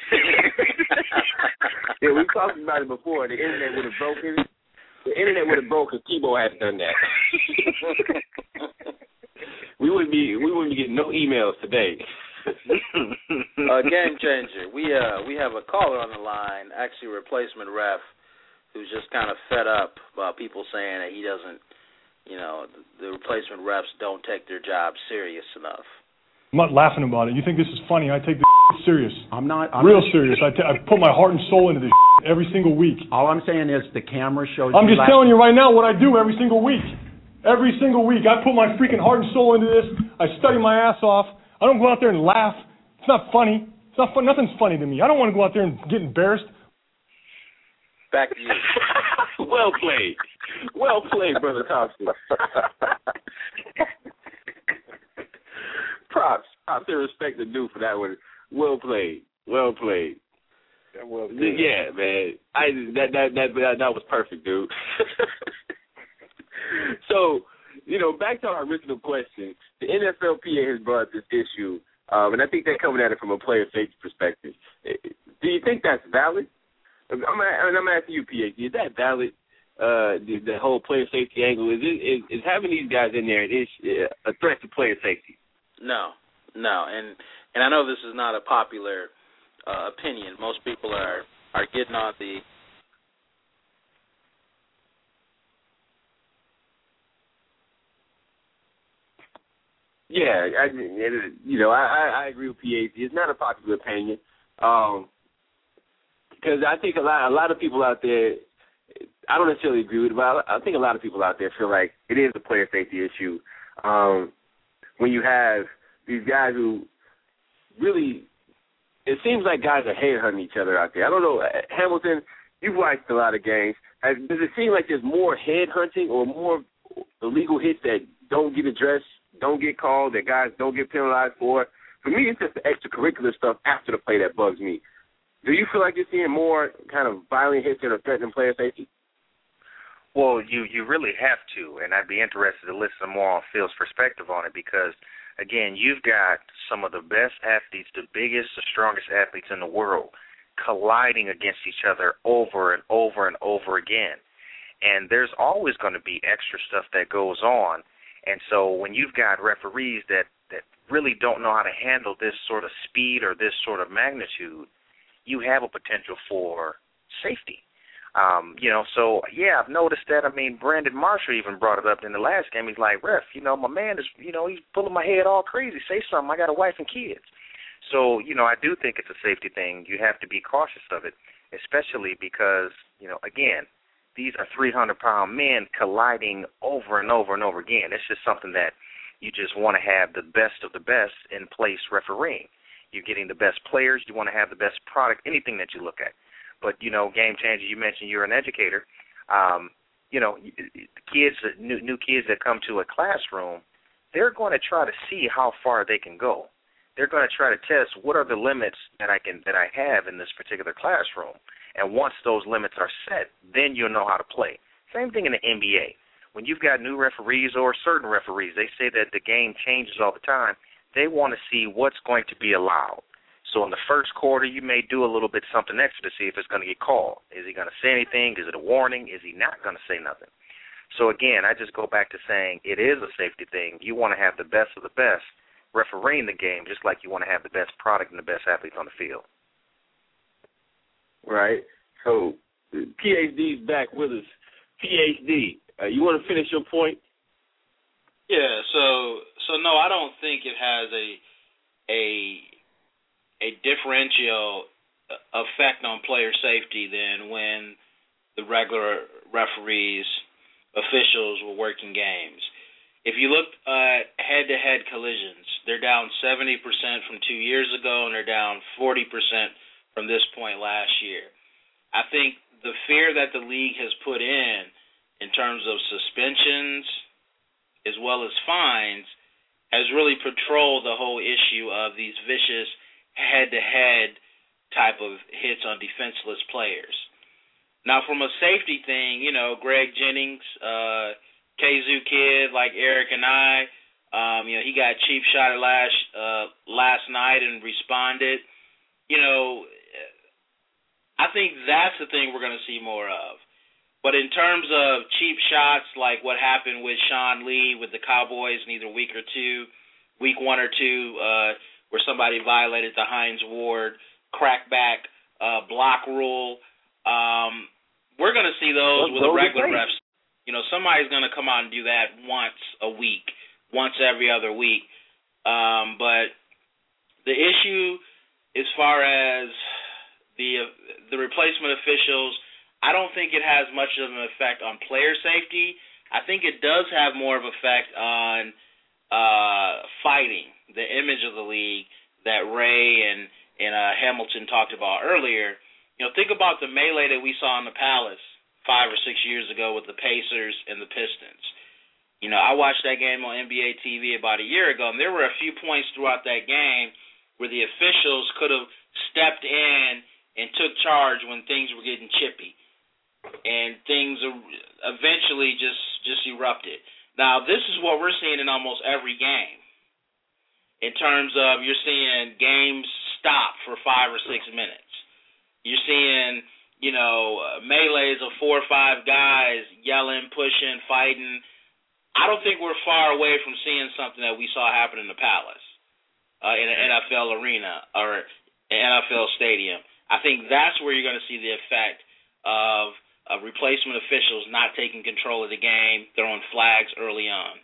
Yeah, we talked about it before. The internet would have broken. The internet would have broken if Tebow had done that. We wouldn't be we wouldn't be getting no emails today. uh, game changer. We uh we have a caller on the line, actually a replacement ref, who's just kind of fed up about people saying that he doesn't, you know, the replacement refs don't take their job serious enough. I'm not laughing about it. You think this is funny? I take this serious. I'm not. I'm Real not, serious. I, t- I put my heart and soul into this every single week. All I'm saying is the camera shows. I'm you just telling you right now what I do every single week. Every single week, I put my freaking heart and soul into this. I study my ass off. I don't go out there and laugh. It's not funny. It's not fun. Nothing's funny to me. I don't want to go out there and get embarrassed. Back to you. Well played. Well played, Brother Thompson. Props. Props and respect to do for that one. Well played. Well played. That was good. Yeah, man. I that that that that, that was perfect, dude. So, you know, back to our original question, the N F L P A has brought up this issue, um, and I think they're coming at it from a player safety perspective. Do you think that's valid? I'm, I'm asking you, P A, is that valid? Uh, the, the whole player safety angle is, it, is is having these guys in there is a threat to player safety? No, no, and and I know this is not a popular uh, opinion. Most people are are getting on the. Yeah, I, you know, I, I agree with P A C. It's not a popular opinion, um, because I think a lot, a lot of people out there, I don't necessarily agree with it, but I think a lot of people out there feel like it is a player safety issue. Um, when you have these guys who really it seems like guys are headhunting each other out there. I don't know, Hamilton, you've watched a lot of games. Does it seem like there's more headhunting or more illegal hits that don't get addressed, don't get called, that guys don't get penalized for? For me, it's just the extracurricular stuff after the play that bugs me. Do you feel like you're seeing more kind of violent hits that are threatening player safety? Well, you, you really have to, and I'd be interested to listen more on Phil's perspective on it because, again, you've got some of the best athletes, the biggest, the strongest athletes in the world colliding against each other over and over and over again. And there's always going to be extra stuff that goes on. And so when you've got referees that, that really don't know how to handle this sort of speed or this sort of magnitude, you have a potential for safety. Um, you know, so, yeah, I've noticed that. I mean, Brandon Marshall even brought it up in the last game. He's like, ref, you know, my man is, you know, he's pulling my head all crazy. Say something. I got a wife and kids. So, you know, I do think it's a safety thing. You have to be cautious of it, especially because, you know, again, these are three hundred pound men colliding over and over and over again. It's just something that you just want to have the best of the best in place refereeing. You're getting the best players. You want to have the best product, anything that you look at. But, you know, game changer, you mentioned you're an educator. Um, you know, kids, new, new kids that come to a classroom, they're going to try to see how far they can go. They're going to try to test what are the limits that I can that I have in this particular classroom. And once those limits are set, then you'll know how to play. Same thing in the N B A. When you've got new referees or certain referees, they say that the game changes all the time. They want to see what's going to be allowed. So in the first quarter, you may do a little bit something extra to see if it's going to get called. Is he going to say anything? Is it a warning? Is he not going to say nothing? So, again, I just go back to saying it is a safety thing. You want to have the best of the best refereeing the game just like you want to have the best product and the best athletes on the field. Right. So P H D's back with us. P H D, uh, you want to finish your point? Yeah, so so no, I don't think it has a a a differential effect on player safety than when the regular referees, officials were working games. If you look at head-to-head collisions, they're down seventy percent from two years ago, and they're down forty percent from this point last year. I think the fear that the league has put in, in terms of suspensions as well as fines, has really patrolled the whole issue of these vicious head-to-head type of hits on defenseless players. Now, from a safety thing, you know, Greg Jennings, uh, Kazoo Kid, like Eric and I, um, you know, he got cheap shotted last uh, last night and responded. You know, I think that's the thing we're going to see more of. But in terms of cheap shots, like what happened with Sean Lee with the Cowboys in either week or two, week one or two, uh, where somebody violated the Hines Ward crackback uh, block rule, um, we're going to see those with the regular refs. You know, somebody's going to come out and do that once a week, once every other week. Um, but the issue as far as the the replacement officials, I don't think it has much of an effect on player safety. I think it does have more of an effect on uh, fighting, the image of the league that Ray and, and uh, Hamilton talked about earlier. You know, think about the melee that we saw in the Palace five or six years ago with the Pacers and the Pistons. You know, I watched that game on N B A T V about a year ago, and there were a few points throughout that game where the officials could have stepped in and took charge when things were getting chippy, and things eventually just, just erupted. Now, this is what we're seeing in almost every game in terms of you're seeing games stop for five or six minutes. You're seeing, you know, uh, melees of four or five guys yelling, pushing, fighting. I don't think we're far away from seeing something that we saw happen in the Palace, uh, in an N F L arena or an N F L stadium. I think that's where you're going to see the effect of, of replacement officials not taking control of the game, throwing flags early on.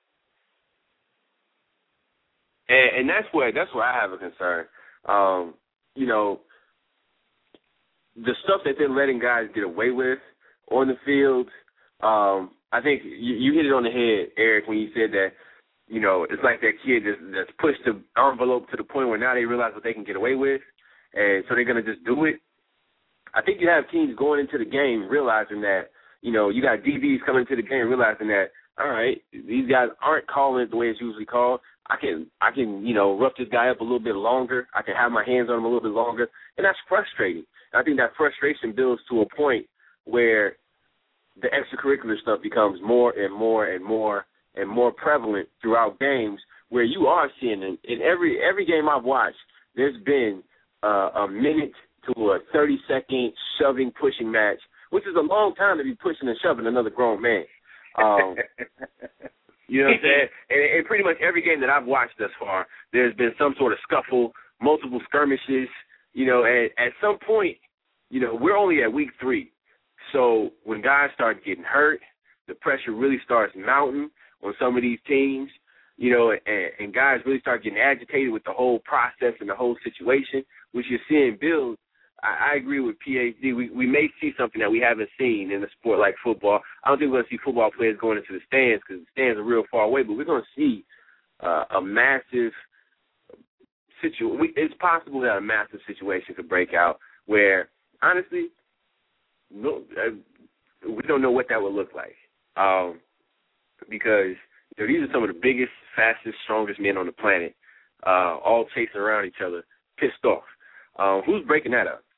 And, and that's where that's where I have a concern. Um, you know, the stuff that they're letting guys get away with on the field, um, I think you, you hit it on the head, Eric, when you said that, you know, it's like that kid that's, that's pushed the envelope to the point where now they realize what they can get away with. and so they're going to just do it. I think you have teams going into the game realizing that, you know, you got D Bs coming into the game realizing that, all right, these guys aren't calling it the way it's usually called. I can, I can, you know, rough this guy up a little bit longer. I can have my hands on him a little bit longer, and that's frustrating. And I think that frustration builds to a point where the extracurricular stuff becomes more and more and more and more prevalent throughout games, where you are seeing it. In every every game I've watched, there's been uh, a minute to a thirty-second shoving, pushing match, which is a long time to be pushing and shoving another grown man. Um, you know what I'm saying? And, and pretty much every game that I've watched thus far, there's been some sort of scuffle, multiple skirmishes. You know, and at some point, you know, we're only at week three. So when guys start getting hurt, the pressure really starts mounting on some of these teams, you know, and, and guys really start getting agitated with the whole process and the whole situation, which you're seeing build. I, I agree with P H D. We, we may see something that we haven't seen in a sport like football. I don't think we're going to see football players going into the stands because the stands are real far away, but we're going to see uh, a massive situation. It's possible that a massive situation could break out where, honestly, no, uh, we don't know what that would look like, um, because you know, these are some of the biggest, fastest, strongest men on the planet, uh, all chasing around each other, pissed off. Um, who's breaking that up?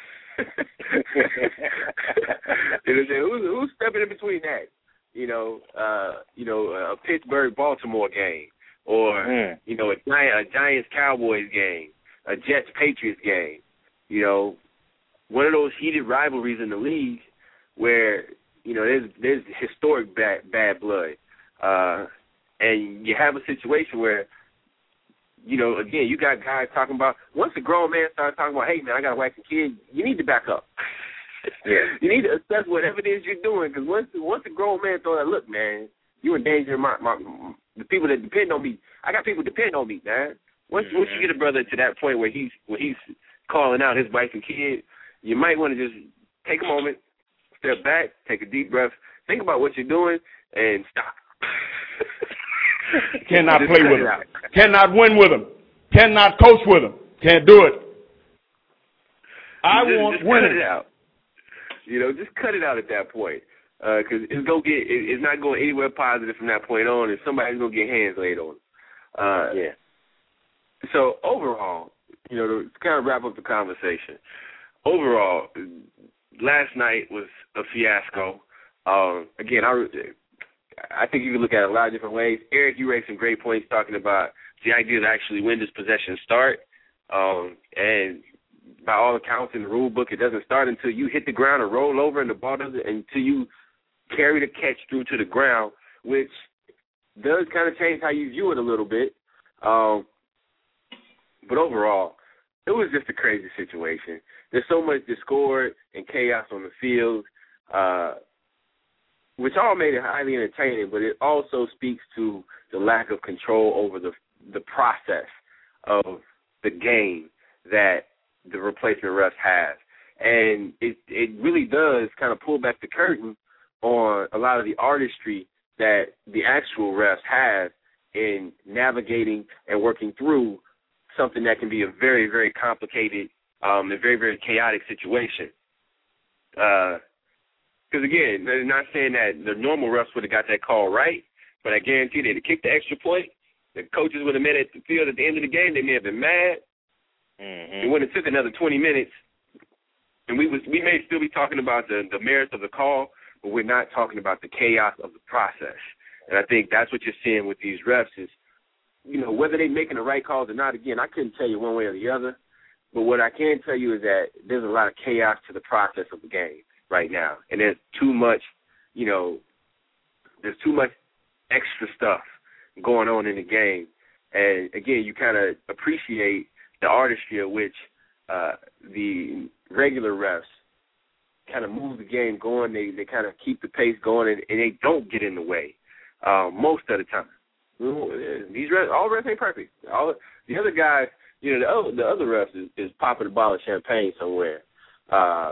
you know, who's, who's stepping in between that? You know, uh, you know, a Pittsburgh-Baltimore game, or mm. you know, a, Giant, a Giants-Cowboys game, a Jets-Patriots game. You know, one of those heated rivalries in the league where, you know, there's there's historic bad, bad blood. Uh, and you have a situation where, you know, again, you got guys talking about, once a grown man starts talking about, hey, man, I got a wife and kid, you need to back up. Yeah. You need to assess whatever it is you're doing, because once, once a grown man throws that, look, man, you endanger my, my, the people that depend on me. I got people depend on me, man. Once, mm-hmm. once you get a brother to that point where he's where he's calling out his wife and kid, you might want to just take a moment, step back, take a deep breath, think about what you're doing, and stop. Cannot play with him. Cannot win with him. Cannot coach with him. Can't do it. I just, want just winning. Cut it out. You know, just cut it out at that point, because uh, it's gonna get. It, it's not going anywhere positive from that point on, and somebody's gonna get hands laid on. Uh, yeah. So overall, you know, to kind of wrap up the conversation. Overall, last night was a fiasco. Um, again, I, I think you can look at it a lot of different ways. Eric, you raised some great points talking about the idea to actually when does possession start. Um, and by all accounts in the rule book, it doesn't start until you hit the ground and roll over and the ball doesn't, until you carry the catch through to the ground, which does kind of change how you view it a little bit. Um, but overall, it was just a crazy situation. There's so much discord and chaos on the field, uh, which all made it highly entertaining, but it also speaks to the lack of control over the the process of the game that the replacement refs have. And it, it really does kind of pull back the curtain on a lot of the artistry that the actual refs have in navigating and working through something that can be a very, very complicated um, and very, very chaotic situation. Because, uh, again, they're not saying that the normal refs would have got that call right, but I guarantee they'd have kicked the extra point. The coaches would have met at the field at the end of the game. They may have been mad. Mm-hmm. It wouldn't have took another twenty minutes. And we was we may still be talking about the, the merits of the call, but we're not talking about the chaos of the process. And I think that's what you're seeing with these refs is, you know, whether they're making the right calls or not, again, I couldn't tell you one way or the other. But what I can tell you is that there's a lot of chaos to the process of the game right now. And there's too much, you know, there's too much extra stuff going on in the game. And, again, you kind of appreciate the artistry of which uh, the regular refs kind of move the game going. They they kind of keep the pace going, and, and they don't get in the way um, most of the time. These refs, all refs ain't perfect. All the other guys, you know, the other, the other refs is, is popping a bottle of champagne somewhere. Uh,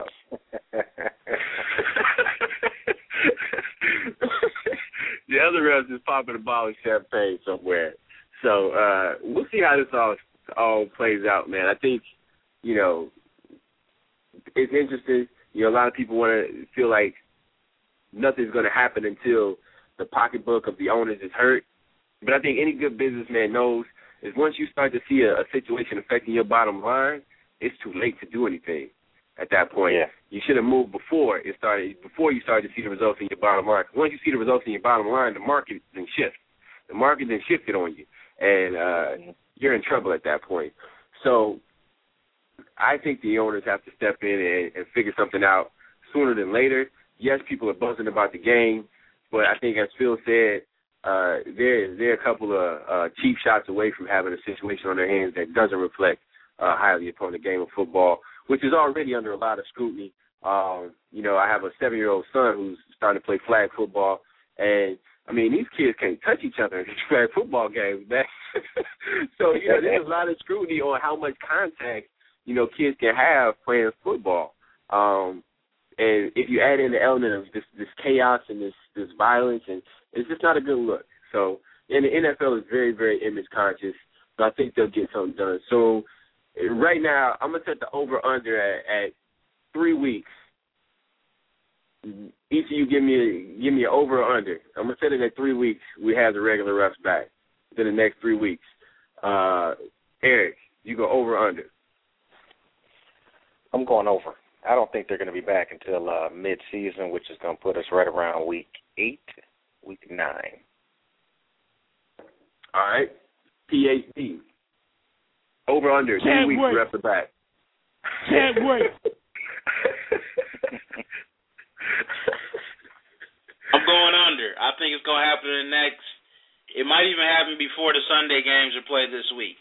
the other refs is popping a bottle of champagne somewhere. So uh, we'll see how this all all plays out, man. I think you know, it's interesting. You know, a lot of people want to feel like nothing's going to happen until the pocketbook of the owners is hurt. But I think any good businessman knows is once you start to see a, a situation affecting your bottom line, it's too late to do anything at that point. Yeah. You should have moved before it started, before you started to see the results in your bottom line. Once you see the results in your bottom line, the market then shifts. The market then shifted on you, and uh, you're in trouble at that point. So I think the owners have to step in and, and figure something out sooner than later. Yes, people are buzzing about the game, but I think, as Phil said, uh, they're, they're a couple of uh, cheap shots away from having a situation on their hands that doesn't reflect uh, highly upon the game of football, which is already under a lot of scrutiny. Um, you know, I have a seven-year-old son who's starting to play flag football, and, I mean, these kids can't touch each other in these flag football games, man. So, you know, there's a lot of scrutiny on how much contact, you know, kids can have playing football. Um, and if you add in the element of this, this chaos and this, this violence, and it's just not a good look. So, and the N F L is very, very image conscious, so I think they'll get something done. So, right now, I'm going to set the over-under at, at three weeks. Each of you give me a, give me an over or under. I'm going to set it at three weeks. We have the regular refs back within the next three weeks. Uh, Eric, you go over or under? I'm going over. I don't think they're going to be back until uh, mid-season, which is going to put us right around week eight, week nine. All right. P H D. Over under. Three Can't weeks wait. refs are back. Can't wait. I'm going under. I think it's going to happen in the next. It might even happen before the Sunday games are played this week.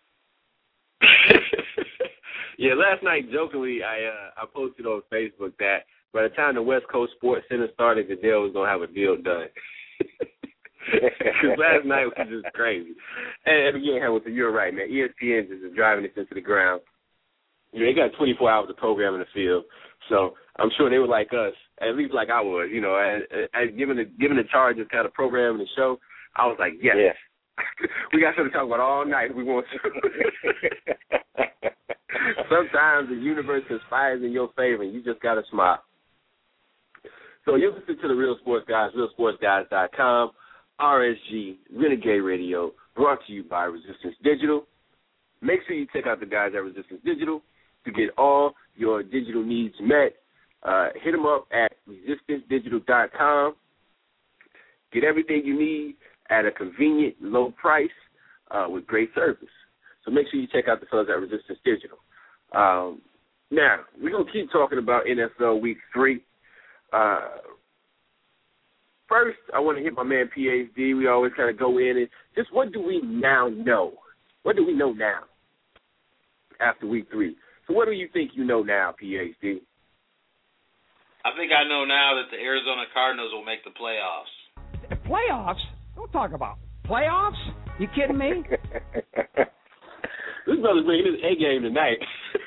Yeah, last night, jokingly, I uh, I posted on Facebook that by the time the West Coast Sports Center started, Goodell was going to have a deal done. Because last night was just crazy. And again, Hamilton, you're right, man. E S P N is just driving this into the ground. You know, they got twenty-four hours of program in the field, so I'm sure they were like us, at least like I was. You know, as, as given the given the charge of kind of programming the show, I was like, yes, yes. We got something to talk about all night if we want to. Sometimes the universe conspires in your favor, and you just got to smile. So you listen to the Real Sports Guys, real sports guys dot com, R S G, Renegade Radio, brought to you by Resistance Digital. Make sure you check out the guys at Resistance Digital to get all your digital needs met. Uh, hit them up at resistance digital dot com. Get everything you need at a convenient, low price uh, with great service. So make sure you check out the fellas at Resistance Digital. Um, now, we're going to keep talking about N F L Week three. Uh, first, I want to hit my man P H D. We always kind of go in and just what do we now know? What do we know now after Week three? So what do you think you know now, P H D? I think I know now that the Arizona Cardinals will make the playoffs. Playoffs? Don't talk about playoffs. You kidding me? This brother's bringing his A game tonight.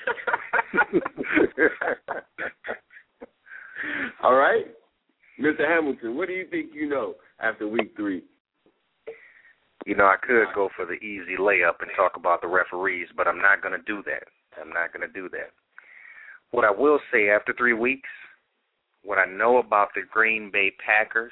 All right. Mister Hamilton, what do you think you know after week three? You know, I could go for the easy layup and talk about the referees, but I'm not going to do that. I'm not going to do that. What I will say after three weeks, what I know about the Green Bay Packers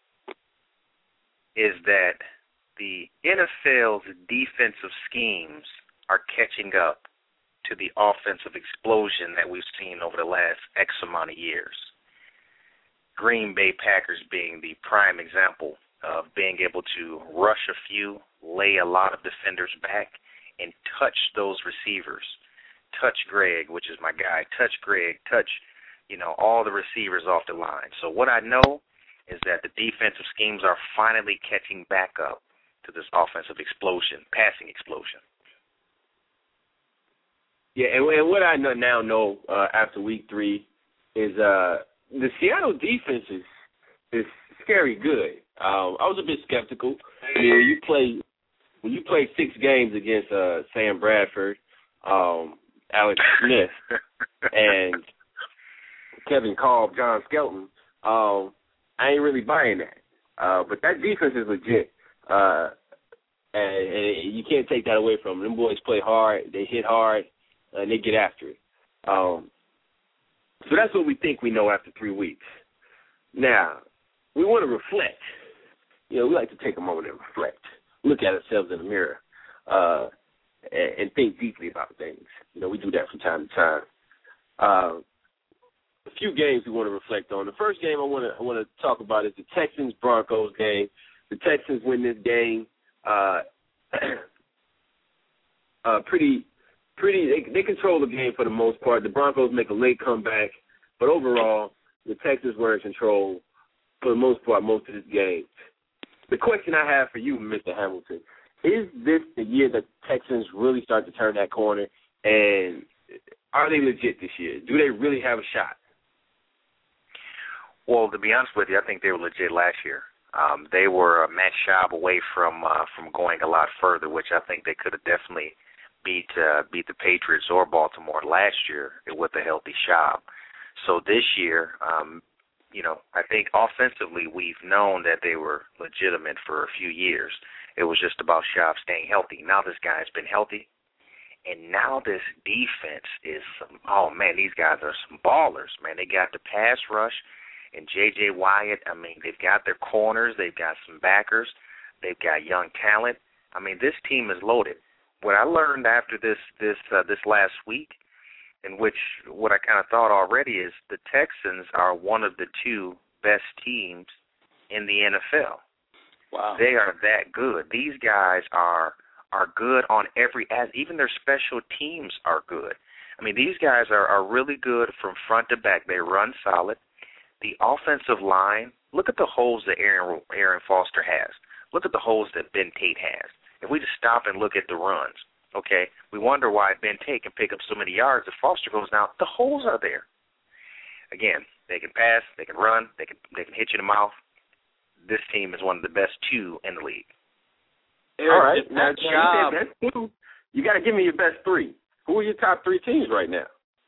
is that the N F L's defensive schemes are catching up to the offensive explosion that we've seen over the last X amount of years. Green Bay Packers being the prime example of being able to rush a few, lay a lot of defenders back, and touch those receivers. Touch Greg, which is my guy. Touch Greg. Touch, you know, all the receivers off the line. So what I know is that the defensive schemes are finally catching back up to this offensive explosion, passing explosion. Yeah, and, and what I know, now know uh, after week three is uh, the Seattle defense is, is scary good. Um, I was a bit skeptical. I mean, when you play when you play six games against uh, Sam Bradford, um, Alex Smith, and Kevin Kolb, John Skelton, um, I ain't really buying that. Uh, but that defense is legit, uh, and, and you can't take that away from them. Them boys play hard, they hit hard, and they get after it. Um, so that's what we think we know after three weeks. Now, we want to reflect. You know, we like to take a moment and reflect, look at ourselves in the mirror, uh, and, and think deeply about things. You know, we do that from time to time. Uh, a few games we want to reflect on. The first game I want to I want to talk about is the Texans Broncos game. The Texans win this game. Uh, uh, pretty, pretty. They, they control the game for the most part. The Broncos make a late comeback, but overall, the Texans were in control for the most part most of this game. The question I have for you, Mister Hamilton, is this the year that the Texans really start to turn that corner, and are they legit this year? Do they really have a shot? Well, to be honest with you, I think they were legit last year. Um, they were a Matt Schaub away from uh, from going a lot further, which I think they could have definitely beat uh, beat the Patriots or Baltimore last year with a healthy Schaub. So this year, um, you know, I think offensively we've known that they were legitimate for a few years. It was just about Schaub staying healthy. Now this guy's been healthy, and now this defense is some, oh, man, these guys are some ballers, man. They got the pass rush and J J. Wyatt. I mean, they've got their corners. They've got some backers. They've got young talent. I mean, this team is loaded. What I learned after this this uh, this last week, in which what I kind of thought already is the Texans are one of the two best teams in the N F L. Wow. They are that good. These guys are are good on every as even their special teams are good. I mean, these guys are, are really good from front to back. They run solid. The offensive line, look at the holes that Aaron Aaron Foster has. Look at the holes that Ben Tate has. If we just stop and look at the runs, okay, we wonder why Ben Tate can pick up so many yards. If Foster goes down, the holes are there. Again, they can pass, they can run, they can they can hit you in the mouth. This team is one of the best two in the league. All right, now you said best two. You got to give me your best three. Who are your top three teams right now?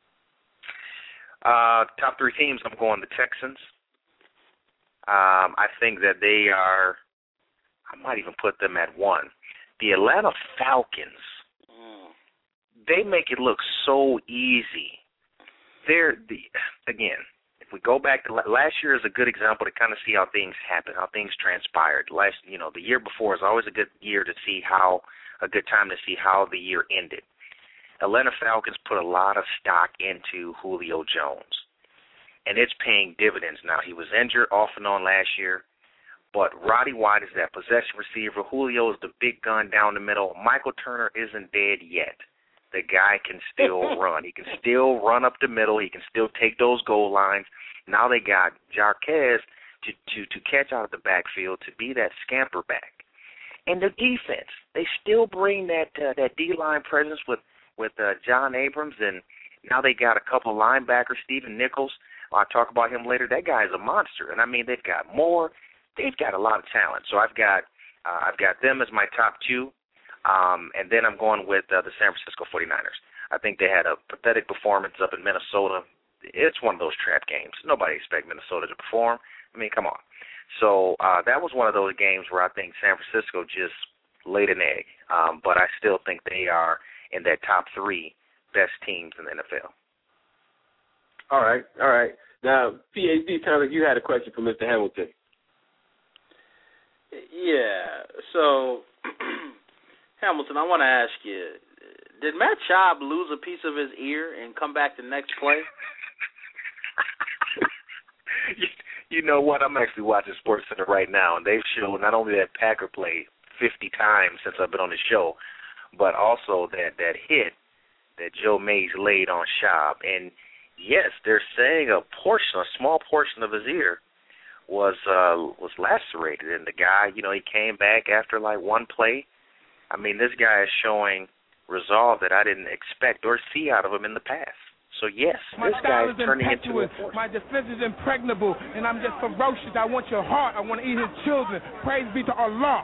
Uh, top three teams, I'm going the Texans. Um, I think that they are, I might even put them at one. The Atlanta Falcons, mm. they make it look so easy. They're, the again, if we go back to last year is a good example to kind of see how things happen, how things transpired. Last, you know, the year before is always a good year to see how, a good time to see how the year ended. Atlanta Falcons put a lot of stock into Julio Jones, and it's paying dividends now. He was injured off and on last year, but Roddy White is that possession receiver. Julio is the big gun down the middle. Michael Turner isn't dead yet. The guy can still run. He can still run up the middle. He can still take those goal lines. Now they got Jarquez to, to, to catch out of the backfield, to be that scamper back. And the defense, they still bring that uh, that D-line presence with with uh, John Abrams, and now they got a couple of linebackers, Stephen Nichols. I'll talk about him later. That guy is a monster, and I mean they've got more. They've got a lot of talent. So I've got uh, I've got them as my top two, um, and then I'm going with uh, the San Francisco forty-niners. I think they had a pathetic performance up in Minnesota. It's one of those trap games. Nobody expects Minnesota to perform. I mean, come on. So uh, that was one of those games where I think San Francisco just laid an egg, um, but I still think they are in that top three best teams in the N F L. All right, all right. Now, P H D, sounds like you had a question for Mister Hamilton. Yeah, so, Hamilton, I want to ask you, did Matt Schaub lose a piece of his ear and come back the next play? you, you know what? I'm actually watching SportsCenter right now, and they've shown not only that Packer play fifty times since I've been on the show, but also that, that hit that Joe Mays laid on Schaub. And, yes, they're saying a portion, a small portion of his ear was uh, was lacerated. And the guy, you know, he came back after, like, one play. I mean, this guy is showing resolve that I didn't expect or see out of him in the past. So, yes, my this guy is turning impetuous. into a force. My defense is impregnable, and I'm just ferocious. I want your heart. I want to eat his children. Praise be to Allah.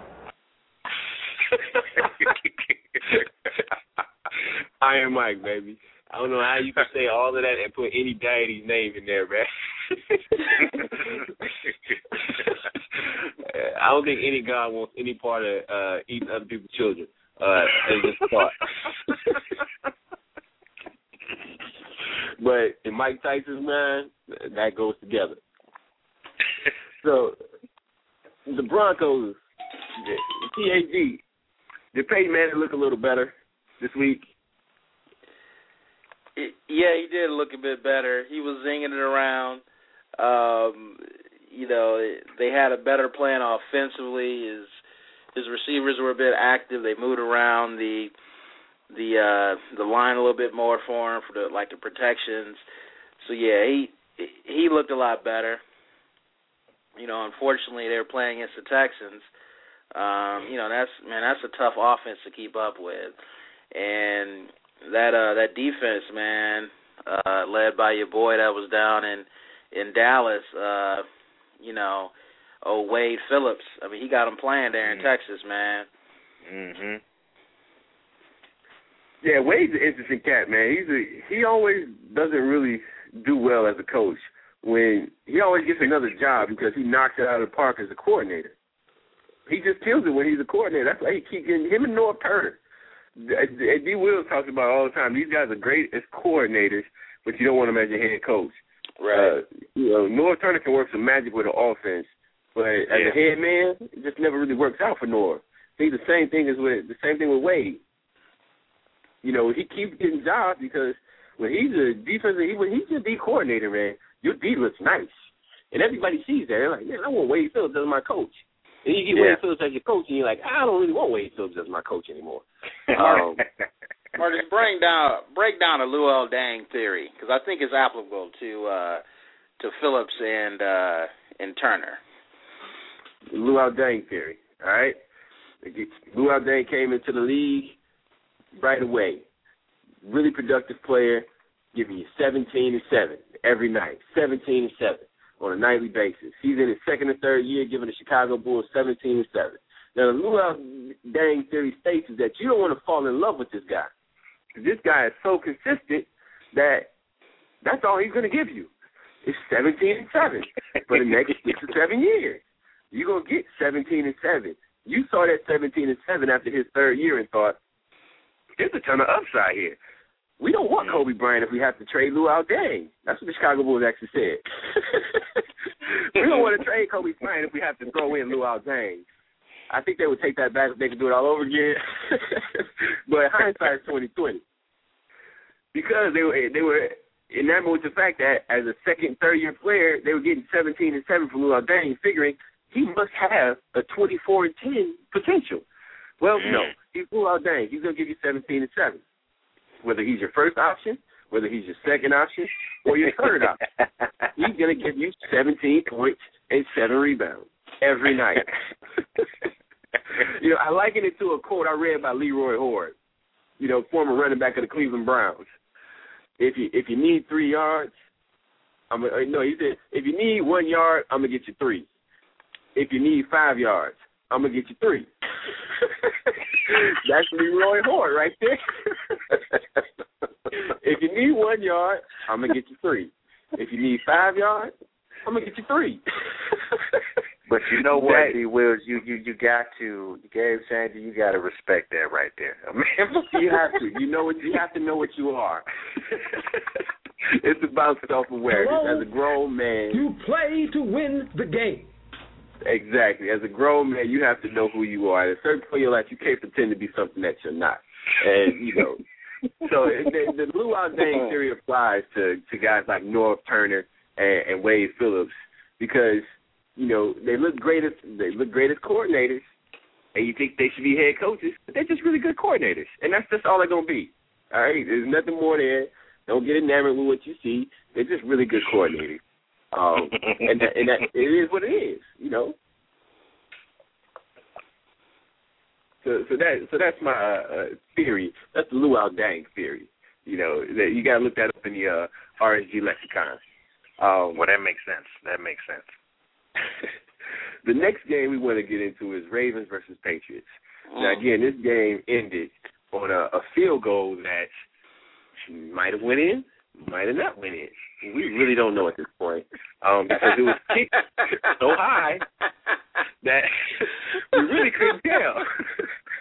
Iron Mike, baby. I don't know how you can say all of that and put any deity's name in there, man. I don't think any God wants any part of uh, eating other people's children. Uh, as a thought. But in Mike Tyson's mind, that goes together. So the Broncos, T A G, did Peyton Manning look a little better this week? Yeah, he did look a bit better. He was zinging it around. Um, you know, they had a better plan offensively. His his receivers were a bit active. They moved around the the uh, the line a little bit more for him for the like the protections. So yeah, he he looked a lot better. You know, unfortunately, they were playing against the Texans. Um, you know, that's man, that's a tough offense to keep up with, and that uh, that defense, man, uh, led by your boy that was down in in Dallas. Uh, you know, oh Wade Phillips. I mean, he got him playing there in mm-hmm. Texas, man. Mhm. Yeah, Wade's an interesting cat, man. He's a he always doesn't really do well as a coach. When he always gets another job because he knocks it out of the park as a coordinator. He just kills it when he's a coordinator. That's why he keeps getting him and Norv Turner. D. Wills talks about all the time. These guys are great as coordinators, but you don't want them as your head coach. Right. Uh, you know, Norv Turner can work some magic with an offense, but as yeah. a head man, it just never really works out for Norv. He's the same thing as with the same thing with Wade. You know, he keeps getting jobs because when he's a defensive, when he's a D coordinator, man, your D looks nice, and everybody sees that. They're like, man, I want Wade Phillips as my coach. And you get yeah. Wade Phillips as your coach, and you're like, I don't really want Wade Phillips as my coach anymore. um, Marcus, bring down break down the Luol Deng theory because I think it's applicable to uh, to Phillips and uh, and Turner. Luol Deng theory, all right. Luol Deng came into the league right away. Really productive player, giving you seventeen and seven every night, seventeen and seven on a nightly basis. He's in his second or third year, giving the Chicago Bulls seventeen and seven. Now, the Luol Deng theory states is that you don't want to fall in love with this guy. This guy is so consistent that that's all he's going to give you. It's seventeen and seven for the next six or seven years. You're going to get seventeen and seven. You saw that seventeen and seven after his third year and thought, there's a ton of upside here. We don't want Kobe Bryant if we have to trade Luol Deng. That's what the Chicago Bulls actually said. We don't want to trade Kobe Bryant if we have to throw in Luol Deng. I think they would take that back if they could do it all over again. But hindsight is twenty twenty. Because they were they were enamored with the fact that as a second, third year player, they were getting seventeen and seven from Luol Deng, figuring he must have a twenty-four and ten potential. Well, no, he's Luol Deng. He's gonna give you seventeen and seven. Whether he's your first option, whether he's your second option, or your third option, he's going to give you seventeen points and seven rebounds every night. You know, I liken it to a quote I read by Leroy Horde, you know, former running back of the Cleveland Browns. If you if you need three yards, I'm gonna, no, he said, if you need one yard, I'm going to get you three. If you need five yards, I'm going to get you three. That's Leroy Horde right there. If you need one yard, I'm going to get you three. If you need five yards, I'm going to get you three. But you know what, D. Wills, you, you, you got to, Gabe Sanger, you got to respect that right there. I mean, you have to. You know what? You have to know what you are. It's about self-awareness. As a grown man, you play to win the game. Exactly. As a grown man, you have to know who you are. At a certain point in your life, you can't pretend to be something that you're not. And, you know, so the, the Luol Deng theory applies to, to guys like Norv Turner and, and Wade Phillips because, you know, they look great as they look great as coordinators, and you think they should be head coaches, but they're just really good coordinators, and that's just all they're gonna be. All right, there's nothing more there. Don't get enamored with what you see. They're just really good coordinators. Um, and that, and that, it is what it is, you know. So, so that, so that's my uh, theory. That's the Luol Deng theory. You know, that you got to look that up in the uh, R S G lexicon. Um, well, that makes sense. That makes sense. The next game we want to get into is Ravens versus Patriots. Mm. Now, again, this game ended on a, a field goal that might have went in, might have not went in. We really don't know at this point um, because it was kicked so high that we really couldn't tell.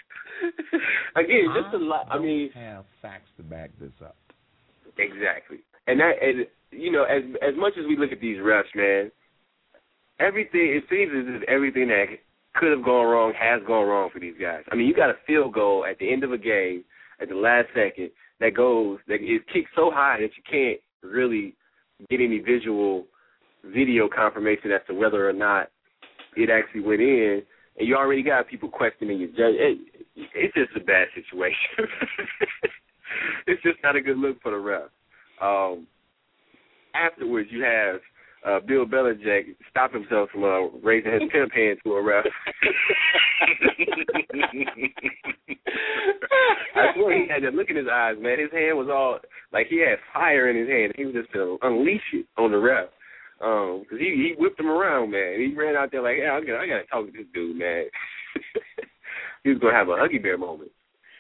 Again, just a lot. I mean, have facts to back this up. Exactly. and that, and you know, as as much as we look at these refs, man, everything it seems as if everything that could have gone wrong has gone wrong for these guys. I mean, you got a field goal at the end of a game at the last second that goes that it kicks so high that you can't really get any visual video confirmation as to whether or not it actually went in, and you already got people questioning your judge. It, it's just a bad situation. It's just not a good look for the ref. Um, afterwards, you have uh, Bill Belichick stop himself from uh, raising his pimp hand to a ref. I swear he had that look in his eyes, man. His hand was all, like he had fire in his hand. He was just going to unleash it on the ref. Um, cause he, he whipped him around, man. He ran out there like, yeah, I got, I got to talk to this dude, man. He was going to have a Huggy Bear moment.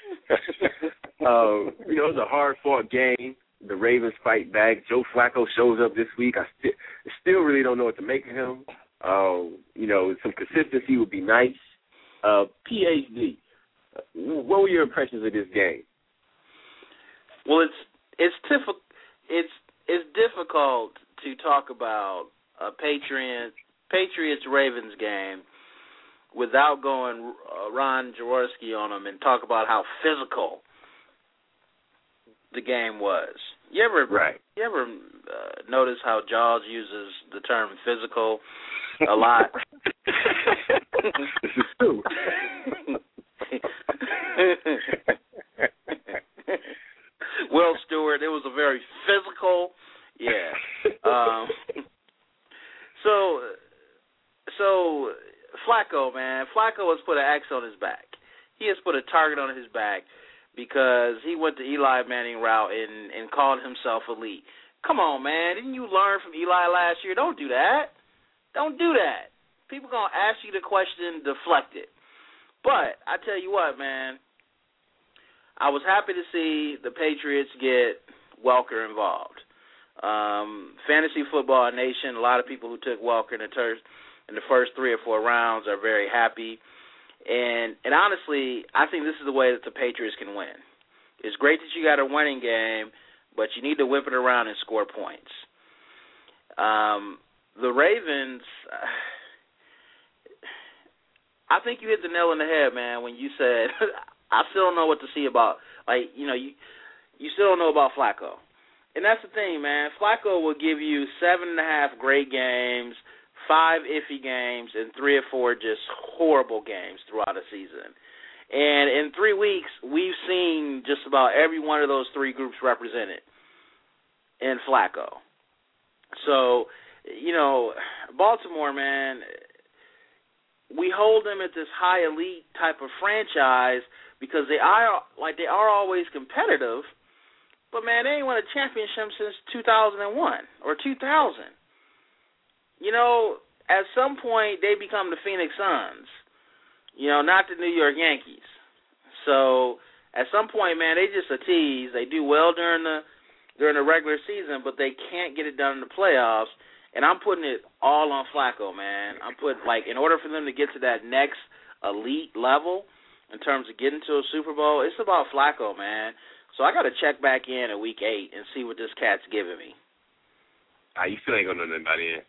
um, you know, it was a hard-fought game. The Ravens fight back. Joe Flacco shows up this week. I sti- still really don't know what to make of him. Um, you know, some consistency would be nice. Uh, P H D, what were your impressions of this game? Well, it's it's difficult. It's it's difficult to talk about a Patriots Patriots Ravens game without going uh, Ron Jaworski on them and talk about how physical the game was. You ever right. you ever uh, notice how Jaws uses the term physical a lot? This is true. Will Stewart, it was a very physical, yeah. Um, so, so Flacco, man, Flacco has put an X on his back. He has put a target on his back because he went the Eli Manning route and, and called himself elite. Come on, man, didn't you learn from Eli last year? Don't do that. Don't do that. People gonna ask you the question, deflect it. But I tell you what, man, I was happy to see the Patriots get Welker involved. Um, Fantasy Football Nation, a lot of people who took Welker in the, ter- in the first three or four rounds are very happy. And and honestly, I think this is the way that the Patriots can win. It's great that you got a winning game, but you need to whip it around and score points. Um, the Ravens, I think you hit the nail on the head, man, when you said I still don't know what to see about, like, you know, you you still don't know about Flacco. And that's the thing, man. Flacco will give you seven and a half great games, five iffy games, and three or four just horrible games throughout a season. And in three weeks, we've seen just about every one of those three groups represented in Flacco. So, you know, Baltimore, man, we hold them at this high elite type of franchise because they are like they are always competitive, but man, they ain't won a championship since two thousand one or two thousand. You know, at some point they become the Phoenix Suns. You know, not the New York Yankees. So at some point, man, they just a tease. They do well during the during the regular season, but they can't get it done in the playoffs. And I'm putting it all on Flacco, man. I'm putting, like, in order for them to get to that next elite level in terms of getting to a Super Bowl, it's about Flacco, man. So I got to check back in at week eight and see what this cat's giving me. Ah, you still ain't going to know nothing about it.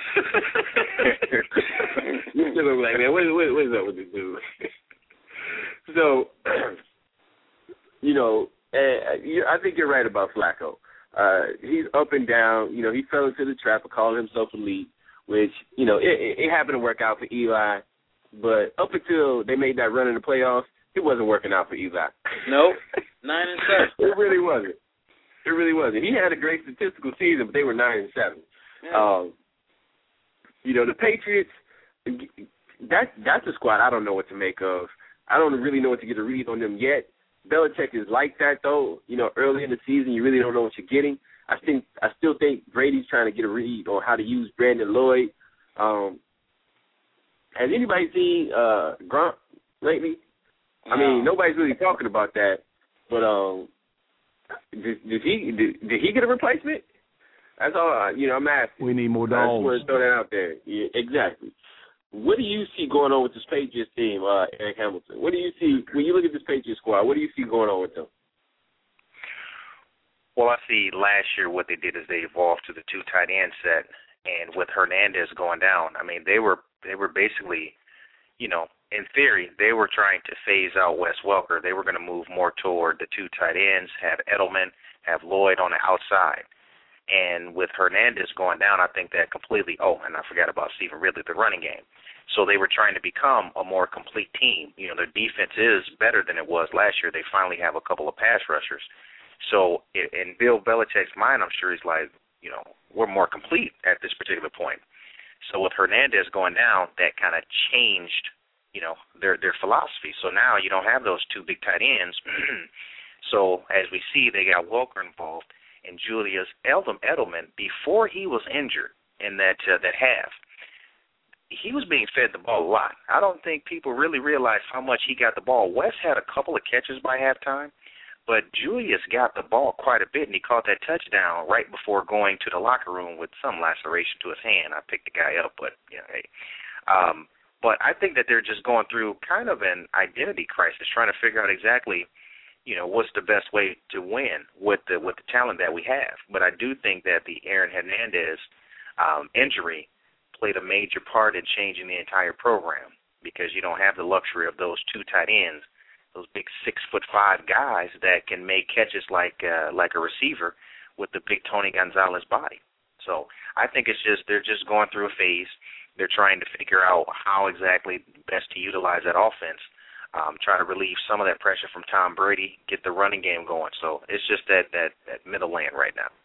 You still going to be like, man, what, what, what is up with this dude? So, you know, uh, I think you're right about Flacco. Uh, he's up and down. You know, he fell into the trap of calling himself elite, which, you know, it, it happened to work out for Eli. But up until they made that run in the playoffs, it wasn't working out for Eli. Nope. Nine and seven. It really wasn't. It really wasn't. He had a great statistical season, but they were nine and seven. Yeah. Um, you know, the Patriots, that that's a squad I don't know what to make of. I don't really know what to get a read on them yet. Belichick is like that, though. You know, early in the season, you really don't know what you're getting. I think I still think Brady's trying to get a read on how to use Brandon Lloyd. Um, has anybody seen uh, Gronk lately? No. I mean, nobody's really talking about that. But um, did, did he did, did he get a replacement? That's all. You know, I'm asking. We need more dogs. I just want to throw that out there. Yeah, exactly. What do you see going on with this Patriots team, uh, Eric Hamilton? What do you see when you look at this Patriots squad? What do you see going on with them? Well, I see last year what they did is they evolved to the two tight end set, and with Hernandez going down, I mean, they were they were basically, you know, in theory, they were trying to phase out Wes Welker. They were going to move more toward the two tight ends, have Edelman, have Lloyd on the outside. And with Hernandez going down, I think that completely, oh, and I forgot about Stephen Ridley, the running game. So they were trying to become a more complete team. You know, their defense is better than it was last year. They finally have a couple of pass rushers. So in Bill Belichick's mind, I'm sure he's like, you know, we're more complete at this particular point. So with Hernandez going down, that kind of changed, you know, their their philosophy. So now you don't have those two big tight ends. So as we see, they got Welker involved, and Julius Edelman, before he was injured in that uh, that half, he was being fed the ball a lot. I don't think people really realize how much he got the ball. Wes had a couple of catches by halftime, but Julius got the ball quite a bit, and he caught that touchdown right before going to the locker room with some laceration to his hand. I picked the guy up, but, you know, hey. Um, but I think that they're just going through kind of an identity crisis, trying to figure out exactly, you know, what's the best way to win with the with the talent that we have. But I do think that the Aaron Hernandez um, injury played a major part in changing the entire program, because you don't have the luxury of those two tight ends, those big six foot five guys that can make catches like uh, like a receiver with the big Tony Gonzalez body. So I think it's just they're just going through a phase. They're trying to figure out how exactly best to utilize that offense, um, try to relieve some of that pressure from Tom Brady, get the running game going. So it's just that that, that middle lane right now.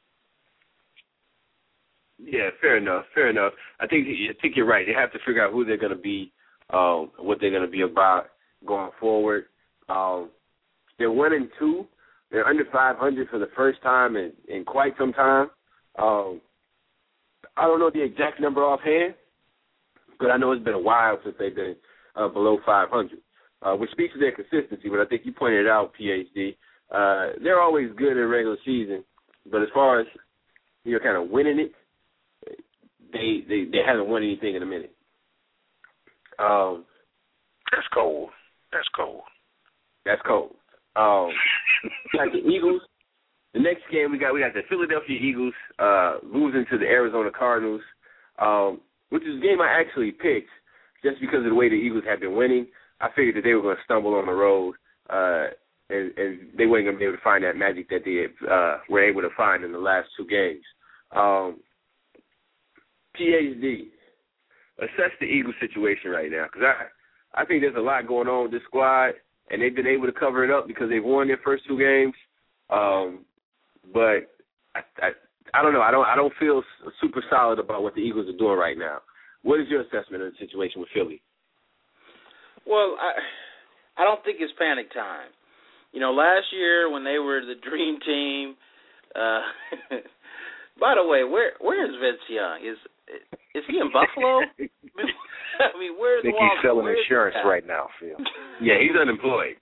Yeah, fair enough, fair enough. I think I think you're right. They have to figure out who they're going to be, um, what they're going to be about going forward. Um, they're one and two. They're under five hundred for the first time in, in quite some time. Um, I don't know the exact number offhand, but I know it's been a while since they've been uh, below five hundred, uh, which speaks to their consistency. But I think you pointed it out, P H D. Uh, they're always good in regular season, but as far as, you know, kind of winning it, They, they they haven't won anything in a minute. Um, that's cold. That's cold. That's cold. Um, we got the Eagles. The next game we got we got the Philadelphia Eagles uh, losing to the Arizona Cardinals, um, which is a game I actually picked just because of the way the Eagles have been winning. I figured that they were going to stumble on the road uh, and, and they weren't going to be able to find that magic that they uh, were able to find in the last two games. Um, P H D, assess the Eagles situation right now, because I, I think there's a lot going on with this squad, and they've been able to cover it up because they've won their first two games. Um, but I, I, I don't know. I don't. I don't feel super solid about what the Eagles are doing right now. What is your assessment of the situation with Philly? Well, I, I don't think it's panic time. You know, last year when they were the dream team. Uh, by the way, where where is Vince Young? Is Is he in Buffalo? I mean, where's I think Walker? he's selling where's insurance right now, Phil. Yeah, he's unemployed.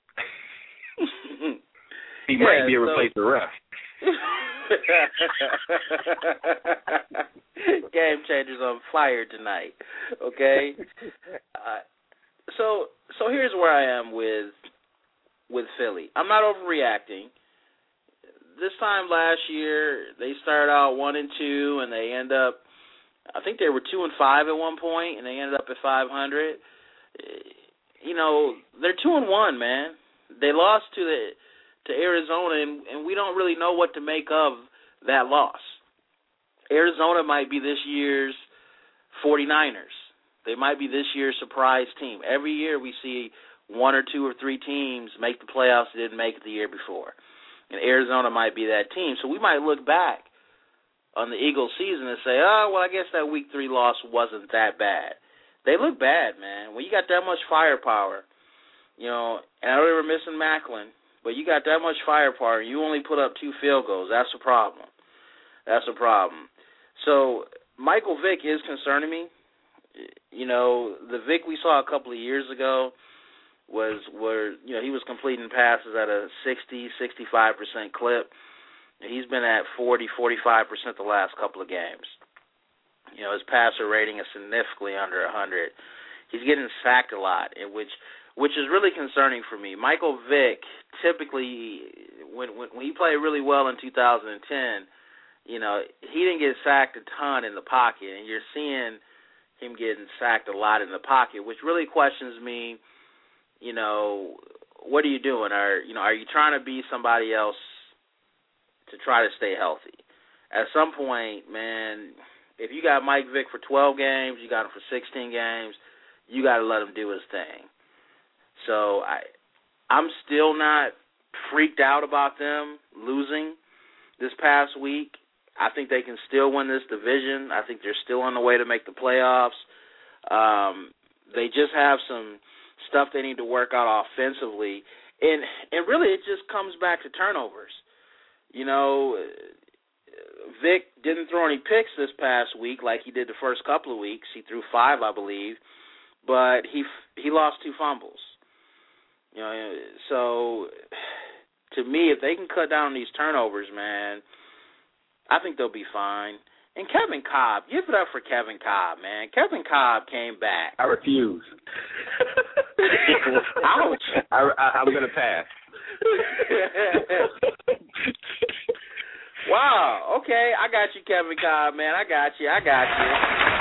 He yeah, might be a so, replacement ref. Game changers on fire tonight. Okay. Uh, so so here's where I am with with Philly. I'm not overreacting. This time last year, they started out one and two, and they end up. I think they were two and five at one point, and they ended up at five hundred. You know, they're two and one, man. They lost to the to Arizona, and, and we don't really know what to make of that loss. Arizona might be this year's forty-niners. They might be this year's surprise team. Every year we see one or two or three teams make the playoffs that didn't make it the year before. And Arizona might be that team. So we might look back on the Eagles season and say, oh, well, I guess that week three loss wasn't that bad. They look bad, man. When you got that much firepower, you know, and I know they were missing Macklin, but you got that much firepower, and you only put up two field goals. That's a problem. That's a problem. So Michael Vick is concerning me. You know, the Vick we saw a couple of years ago was where, you know, he was completing passes at a sixty, sixty-five percent clip. He's been at forty, forty-five percent the last couple of games. You know, his passer rating is significantly under one hundred. He's getting sacked a lot, in which which is really concerning for me. Michael Vick, typically, when, when, when he played really well in two thousand ten, you know, he didn't get sacked a ton in the pocket, and you're seeing him getting sacked a lot in the pocket, which really questions me, you know, what are you doing? Are, you know, are you trying to be somebody else to try to stay healthy? At some point, man, if you got Mike Vick for twelve games, you got him for sixteen games, you got to let him do his thing. So I, I'm still not freaked out about them losing this past week. I think they can still win this division. I think they're still on the way to make the playoffs. Um, they just have some stuff they need to work out offensively. And, and really it just comes back to turnovers. You know, Vic didn't throw any picks this past week like he did the first couple of weeks. He threw five, I believe. But he he lost two fumbles. You know, so to me, if they can cut down on these turnovers, man, I think they'll be fine. And Kevin Kolb, give it up for Kevin Kolb, man. Kevin Kolb came back. I refuse. Ouch. I, I, I'm going to pass. Wow. Okay, I got you, Kevin Kolb, man. I got you. I got you.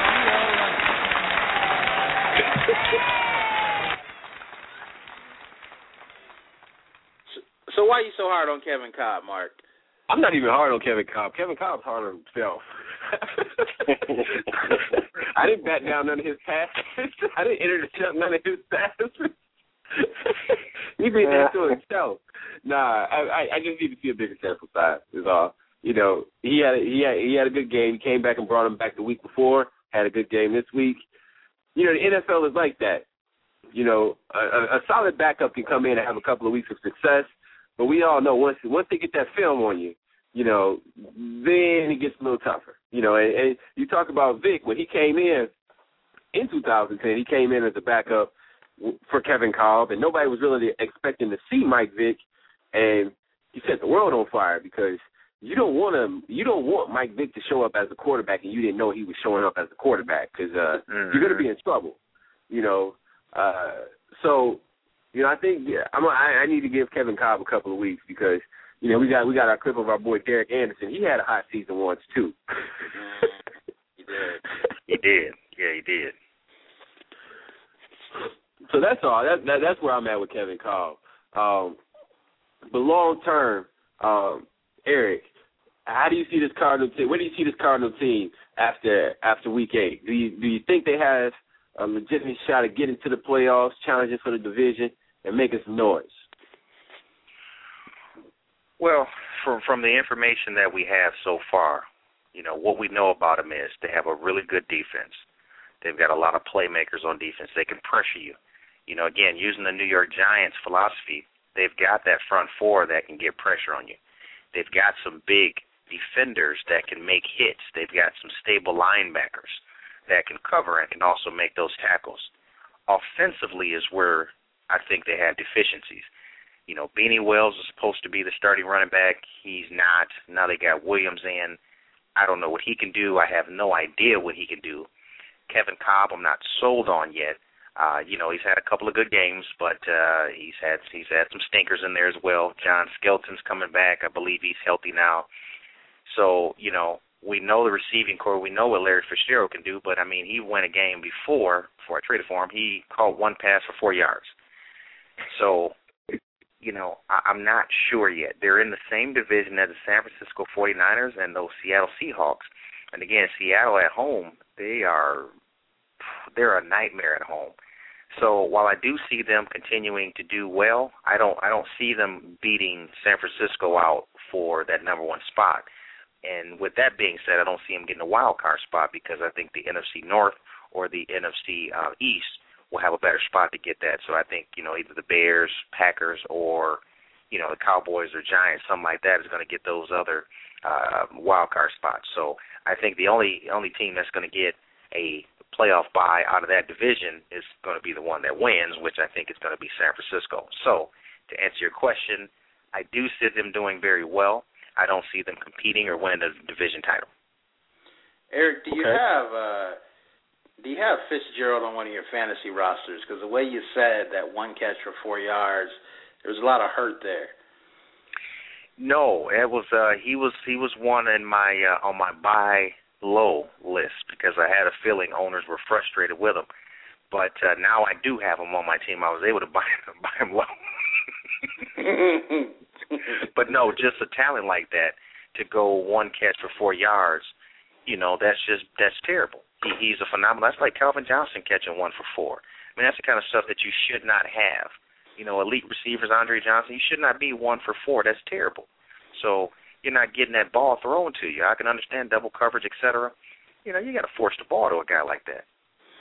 so, so why are you so hard on Kevin Kolb, Mark? I'm not even hard on Kevin Kolb. Kevin Kolb's hard on himself. I didn't bat down none of his passes. I didn't intercept none of his passes. He did that to himself. Nah, I, I just need to see a bigger sample size is all. You know, he had a, he had he had a good game. He came back and brought him back the week before. Had a good game this week. You know, the N F L is like that. You know, a, a solid backup can come in and have a couple of weeks of success. But we all know once once they get that film on you, you know, then it gets a little tougher. You know, and, and you talk about Vic, when he came in in two thousand ten, he came in as a backup for Kevin Kolb, and nobody was really expecting to see Mike Vick, and he set the world on fire because you don't want him, you don't want Mike Vick to show up as a quarterback and you didn't know he was showing up as a quarterback because uh, mm-hmm. you're going to be in trouble. You know, uh, so. You know, I think yeah, I'm, I, I need to give Kevin Kolb a couple of weeks because you know we got we got our clip of our boy Derek Anderson. He had a hot season once too. He did. He did. Yeah, he did. So that's all. That, that that's where I'm at with Kevin Kolb. Um, but long term, um, Eric, how do you see this Cardinal team? Where do you see this Cardinal team after after week eight? Do you do you think they have a legitimate shot at getting to the playoffs, challenging for the division, and making some noise? Well, from from the information that we have so far, you know, what we know about them is they have a really good defense. They've got a lot of playmakers on defense. They can pressure you. You know, again, using the New York Giants philosophy, they've got that front four that can get pressure on you. They've got some big defenders that can make hits. They've got some stable linebackers that can cover and can also make those tackles. Offensively is where I think they had deficiencies. You know, Beanie Wells is supposed to be the starting running back. He's not. Now they got Williams in. I don't know what he can do. I have no idea what he can do. Kevin Kolb, I'm not sold on yet. Uh, you know, he's had a couple of good games, but uh, he's had he's had some stinkers in there as well. John Skelton's coming back. I believe he's healthy now. So, you know, we know the receiving core. We know what Larry Fitzgerald can do, but, I mean, he won a game before, before I traded for him. He caught one pass for four yards. So, you know, I, I'm not sure yet. They're in the same division as the San Francisco forty-niners and those Seattle Seahawks. And, again, Seattle at home, they are they're a nightmare at home. So while I do see them continuing to do well, I don't I don't see them beating San Francisco out for that number one spot. And with that being said, I don't see them getting a wild card spot because I think the N F C North or the N F C uh, East will have a better spot to get that. So I think, you know, either the Bears, Packers, or, you know, the Cowboys or Giants, something like that is going to get those other uh, wild card spots. So I think the only only team that's going to get a playoff bye out of that division is going to be the one that wins, which I think is going to be San Francisco. So to answer your question, I do see them doing very well. I don't see them competing or winning the division title. Eric, do you okay. have uh, Do you have Fitzgerald on one of your fantasy rosters? Because the way you said that one catch for four yards, there was a lot of hurt there. No, it was uh, he was he was one in my uh, on my buy low list because I had a feeling owners were frustrated with him. But uh, now I do have him on my team. I was able to buy him, buy him low. But no, just a talent like that to go one catch for four yards, you know, that's just that's terrible. He, he's a phenomenal. That's like Calvin Johnson catching one for four. I mean, that's the kind of stuff that you should not have. You know, elite receivers, Andre Johnson, you should not be one for four. That's terrible. So you're not getting that ball thrown to you. I can understand double coverage, et cetera. You know, you got to force the ball to a guy like that.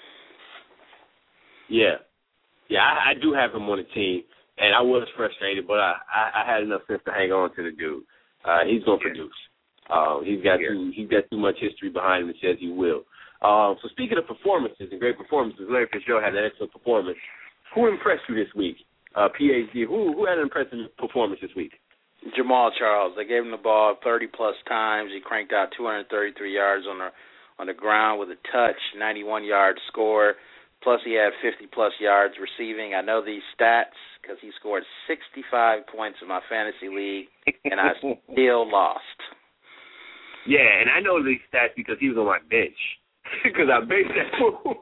Yeah. Yeah, I, I do have him on the team, and I was frustrated, but I, I, I had enough sense to hang on to the dude. Uh, he's going to yeah. produce. Uh, he's got yeah. too he's got too much history behind him that says he will. Um, so speaking of performances and great performances, Larry Fitzgerald had an excellent performance. Who impressed you this week? Uh, P H D, who who had an impressive performance this week? Jamaal Charles. They gave him the ball thirty plus times. He cranked out two hundred thirty-three yards on the on the ground with a touch, ninety-one yard score. Plus he had fifty plus yards receiving. I know these stats because he scored sixty-five points in my fantasy league, and I still lost. Yeah, and I know these stats because he was on my bench. Because I benched that fool.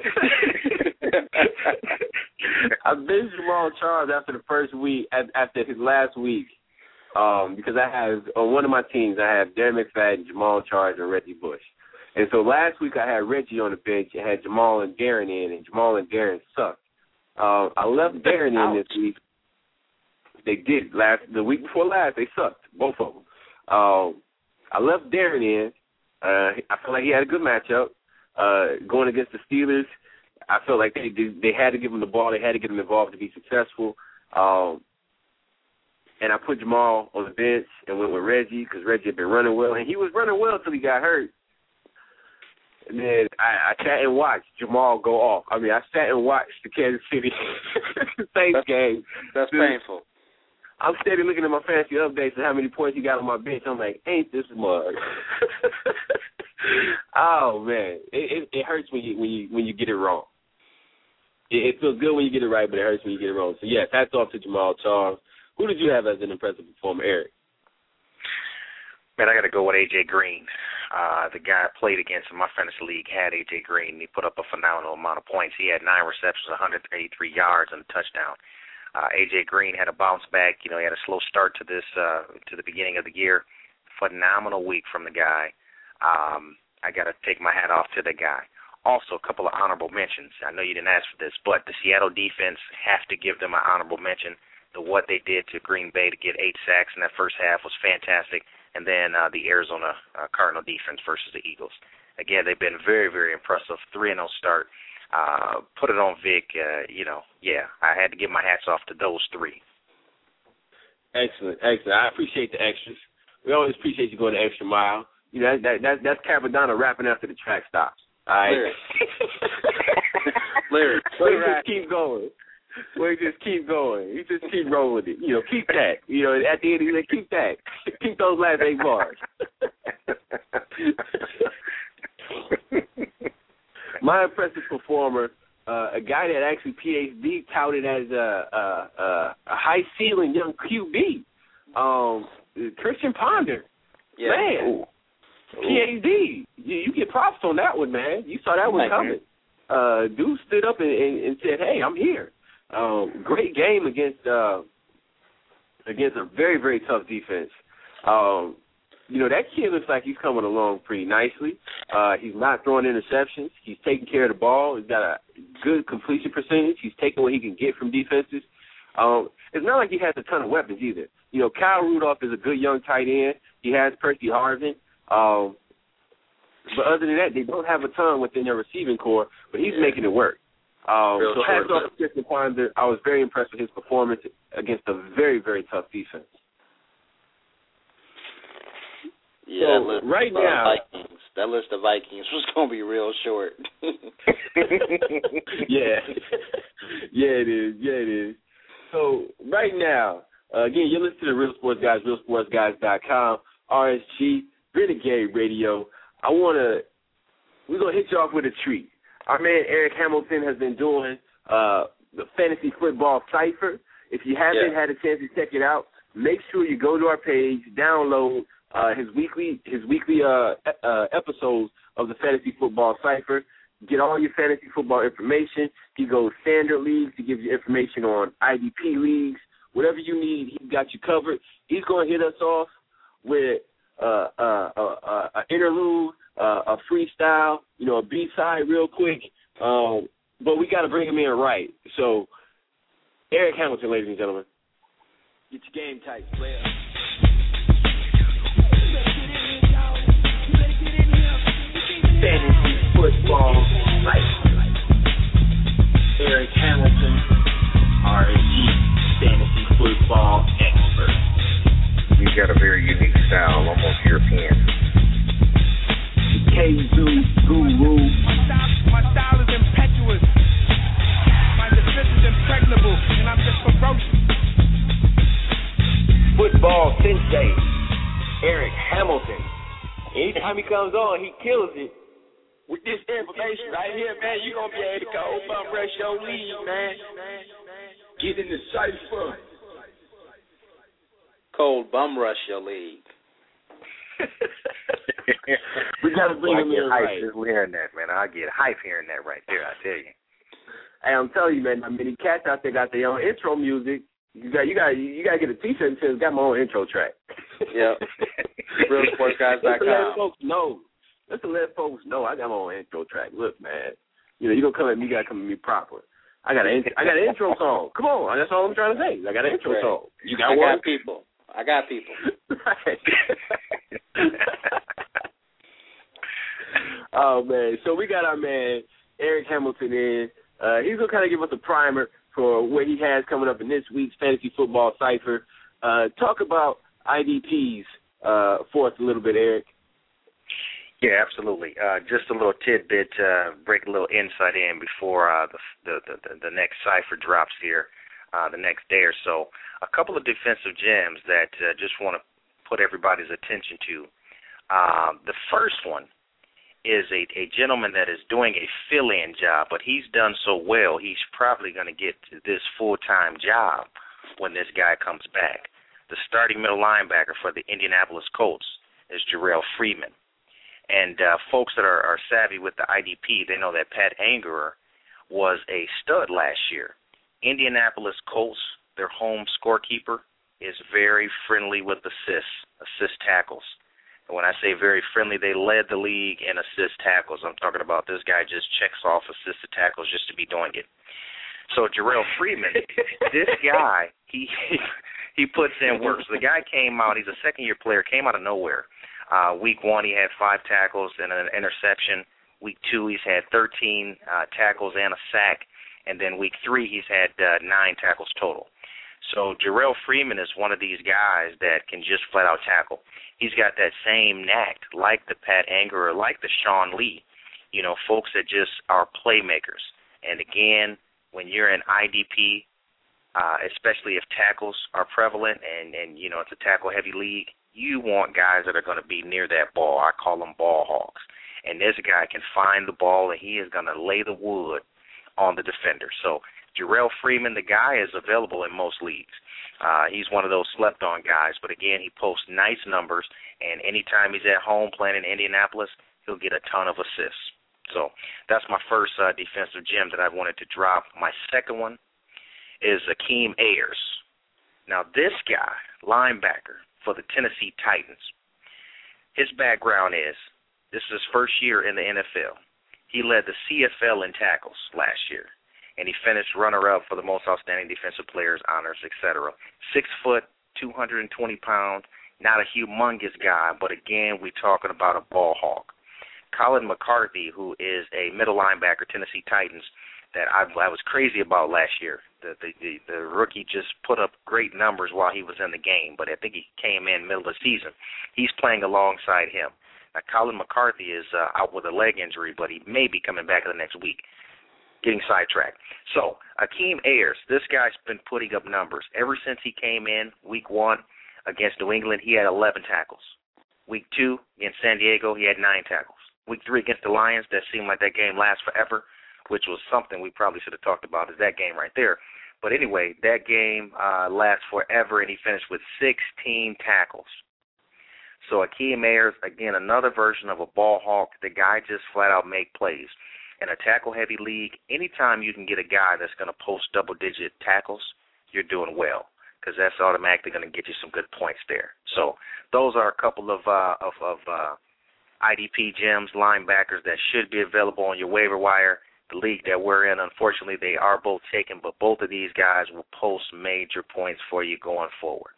I benched Jamaal Charles after the first week, after his last week, um, because I have, on one of my teams, I have Darren McFadden, Jamaal Charles, and Reggie Bush. And so last week I had Reggie on the bench and had Jamaal and Darren in, and Jamaal and Darren sucked. Uh, I left Darren in this week. They did. last The week before last, they sucked, both of them. Um, I left Darren in. Uh, I felt like he had a good matchup. Uh, going against the Steelers, I felt like they they had to give him the ball. They had to get him involved to be successful. Um, and I put Jamaal on the bench and went with Reggie because Reggie had been running well. And he was running well until he got hurt. And then I, I sat and watched Jamaal go off. I mean, I sat and watched the Kansas City Saints game. That's Dude, painful. I'm steady looking at my fantasy updates and how many points he got on my bench. I'm like, ain't this mug? Oh man, it, it, it hurts when you when you when you get it wrong. It, it feels good when you get it right, but it hurts when you get it wrong. So yes, hats off to Jamaal Charles. Who did you have as an impressive performer, Eric? Man, I got to go with A J Green. Uh, the guy I played against in my fantasy league had A J Green. He put up a phenomenal amount of points. He had nine receptions, one hundred eighty-three yards, and a touchdown. Uh, A J Green had a bounce back. You know, he had a slow start to this uh, to the beginning of the year. Phenomenal week from the guy. Um, I got to take my hat off to the guy. Also, a couple of honorable mentions. I know you didn't ask for this, but the Seattle defense have to give them an honorable mention. The what they did to Green Bay to get eight sacks in that first half was fantastic. And then uh, the Arizona uh, Cardinal defense versus the Eagles. Again, they've been very, very impressive. three and oh start. Uh, put it on Vic. Uh, you know, yeah, I had to give my hats off to those three. Excellent, excellent. I appreciate the extras. We always appreciate you going the extra mile. You know, that, that that's Capadonna rapping after the track stops. All right. Lyrics. Lyrics. We just keep going. We just keep going. You just keep rolling with it. You know, keep that. You know, at the end of the day, keep that. Keep those last eight bars. My impressive performer, uh, a guy that actually P H D touted as a, a, a, a high ceiling young Q B, um, Christian Ponder. Yeah. Man, Ooh. P H D, you, you get props on that one, man. You saw that one Thank coming. Uh, dude stood up and, and, and said, "Hey, I'm here." Um, great game against uh, against a very very tough defense. Um, You know, that kid looks like he's coming along pretty nicely. Uh, he's not throwing interceptions. He's taking care of the ball. He's got a good completion percentage. He's taking what he can get from defenses. Um, it's not like he has a ton of weapons either. You know, Kyle Rudolph is a good young tight end. He has Percy Harvin. Um, but other than that, they don't have a ton within their receiving core, but he's making it work. Um, so hats off to Christian Ponder. I was very impressed with his performance against a very, very tough defense. Yeah, so that list right of now, Vikings, that list of Vikings was going to be real short. yeah, yeah, it is. Yeah, it is. So right now, uh, again, you're listening to Real Sports Guys, real sports guys dot com, R S G, Renegade Radio. I want to, we're going to hit you off with a treat. our man Eric Hamilton has been doing uh, the Fantasy Football Cypher. If you haven't yeah. had a chance to check it out, make sure you go to our page, download uh, his weekly his weekly uh, uh, episodes of the Fantasy Football Cypher. Get all your fantasy football information. He goes standard leagues. He gives you information on I D P leagues. Whatever you need, he's got you covered. He's going to hit us off with uh, uh, uh, uh, an interlude, uh, a freestyle, you know, a B-side real quick. Um, but we got to bring him in right. So, Eric Hamilton, ladies and gentlemen. Get your game tight, player. Fantasy football life. Eric Hamilton, R S G fantasy football expert. He's got a very unique style, almost European. K-Zoo Guru. My style, my style is impetuous. My defense is impregnable, and I'm just ferocious. Football sensei, Eric Hamilton. Anytime he comes on, he kills it. With this information right here, man, you're going to be able to go bum rush your league, man. Get in the cipher. Cold bum rush your league. We got to bring well, him in hype right. just hearing that, man. I get hype hearing that right there, I tell you. Hey, I'm telling you, man, I mean, the cats out there got their own intro music. You got, you got, you got to get a T-shirt that says "Got my own intro track." Yep. real sports guys dot com. Let folks know. Let's let folks know I got my own intro track. Look, man, you know you don't come at me. You got to come at me proper. I got an, I got an intro song. Come on, that's all I'm trying to say. I got an intro right. song. You got I one? I got people. I got people. Oh man, so we got our man Eric Hamilton in. Uh, he's gonna kind of give us a primer for what he has coming up in this week's Fantasy Football Cypher. Uh, talk about I D Ps uh, for us a little bit, Eric. Yeah, absolutely. Uh, just a little tidbit, uh, break a little insight in before uh, the, the, the the next cipher drops here uh, the next day or so. A couple of defensive gems that uh, just want to put everybody's attention to. Uh, the first one is a, a gentleman that is doing a fill-in job, but he's done so well, he's probably going to get this full-time job when this guy comes back. The starting middle linebacker for the Indianapolis Colts is Jarrell Freeman. And uh, folks that are, are savvy with the I D P, they know that Pat Angerer was a stud last year. Indianapolis Colts, their home scorekeeper, is very friendly with assists, assist tackles. And when I say very friendly, they led the league in assist tackles. I'm talking about this guy just checks off assisted tackles just to be doing it. So Jarrell Freeman, this guy, he he puts in work. So the guy came out, he's a second-year player, came out of nowhere. Uh, week one, he had five tackles and an interception. Week two, he's had thirteen uh, tackles and a sack. And then week three, he's had uh, nine tackles total. So Jarrell Freeman is one of these guys that can just flat-out tackle. He's got that same knack, like the Pat Angerer, like the Sean Lee, you know, folks that just are playmakers. And, again, when you're in I D P, uh, especially if tackles are prevalent and, and, you know, it's a tackle-heavy league, you want guys that are going to be near that ball. I call them ball hogs. And this guy can find the ball, and he is going to lay the wood on the defender. So Jarrell Freeman, the guy, is available in most leagues. Uh, he's one of those slept-on guys. But, again, he posts nice numbers, and anytime he's at home playing in Indianapolis, he'll get a ton of assists. So that's my first uh, defensive gem that I wanted to drop. My second one is Akeem Ayers. Now, this guy, linebacker, for the Tennessee Titans. His background is, this is his first year in the N F L. He led the C F L in tackles last year, and he finished runner-up for the most outstanding defensive players honors, et cetera. Six foot, two hundred twenty pounds, not a humongous guy, but again, we're talking about a ball hawk. Colin McCarthy, who is a middle linebacker, Tennessee Titans, that I, I was crazy about last year. The, the, the, the rookie just put up great numbers while he was in the game, but I think he came in middle of the season. He's playing alongside him. Now, Colin McCarthy is uh, out with a leg injury, but he may be coming back in the next week. Getting sidetracked. So, Akeem Ayers, this guy's been putting up numbers. Ever since he came in week one against New England, he had eleven tackles. Week two against San Diego, he had nine tackles. Week three against the Lions, that seemed like that game lasts forever. which was something we probably should have talked about, is that game right there. But anyway, that game uh, lasts forever, and he finished with sixteen tackles. So Akeem Ayers, again, another version of a ball hawk. The guy just flat out make plays. In a tackle-heavy league, anytime you can get a guy that's going to post double-digit tackles, you're doing well, because that's automatically going to get you some good points there. So those are a couple of uh, of, of uh, I D P gems, linebackers that should be available on your waiver wire. The league that we're in, unfortunately, they are both taken, but both of these guys will post major points for you going forward.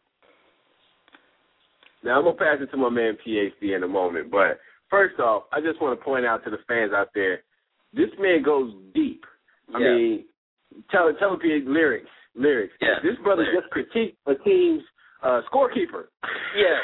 Now, I'm going to pass it to my man P H D in a moment, but first off, I just want to point out to the fans out there, this man goes deep. I yeah. mean, tell, tell him P H D lyrics, lyrics. Yeah. This brother lyrics. just critiqued a team's uh, scorekeeper. Yeah.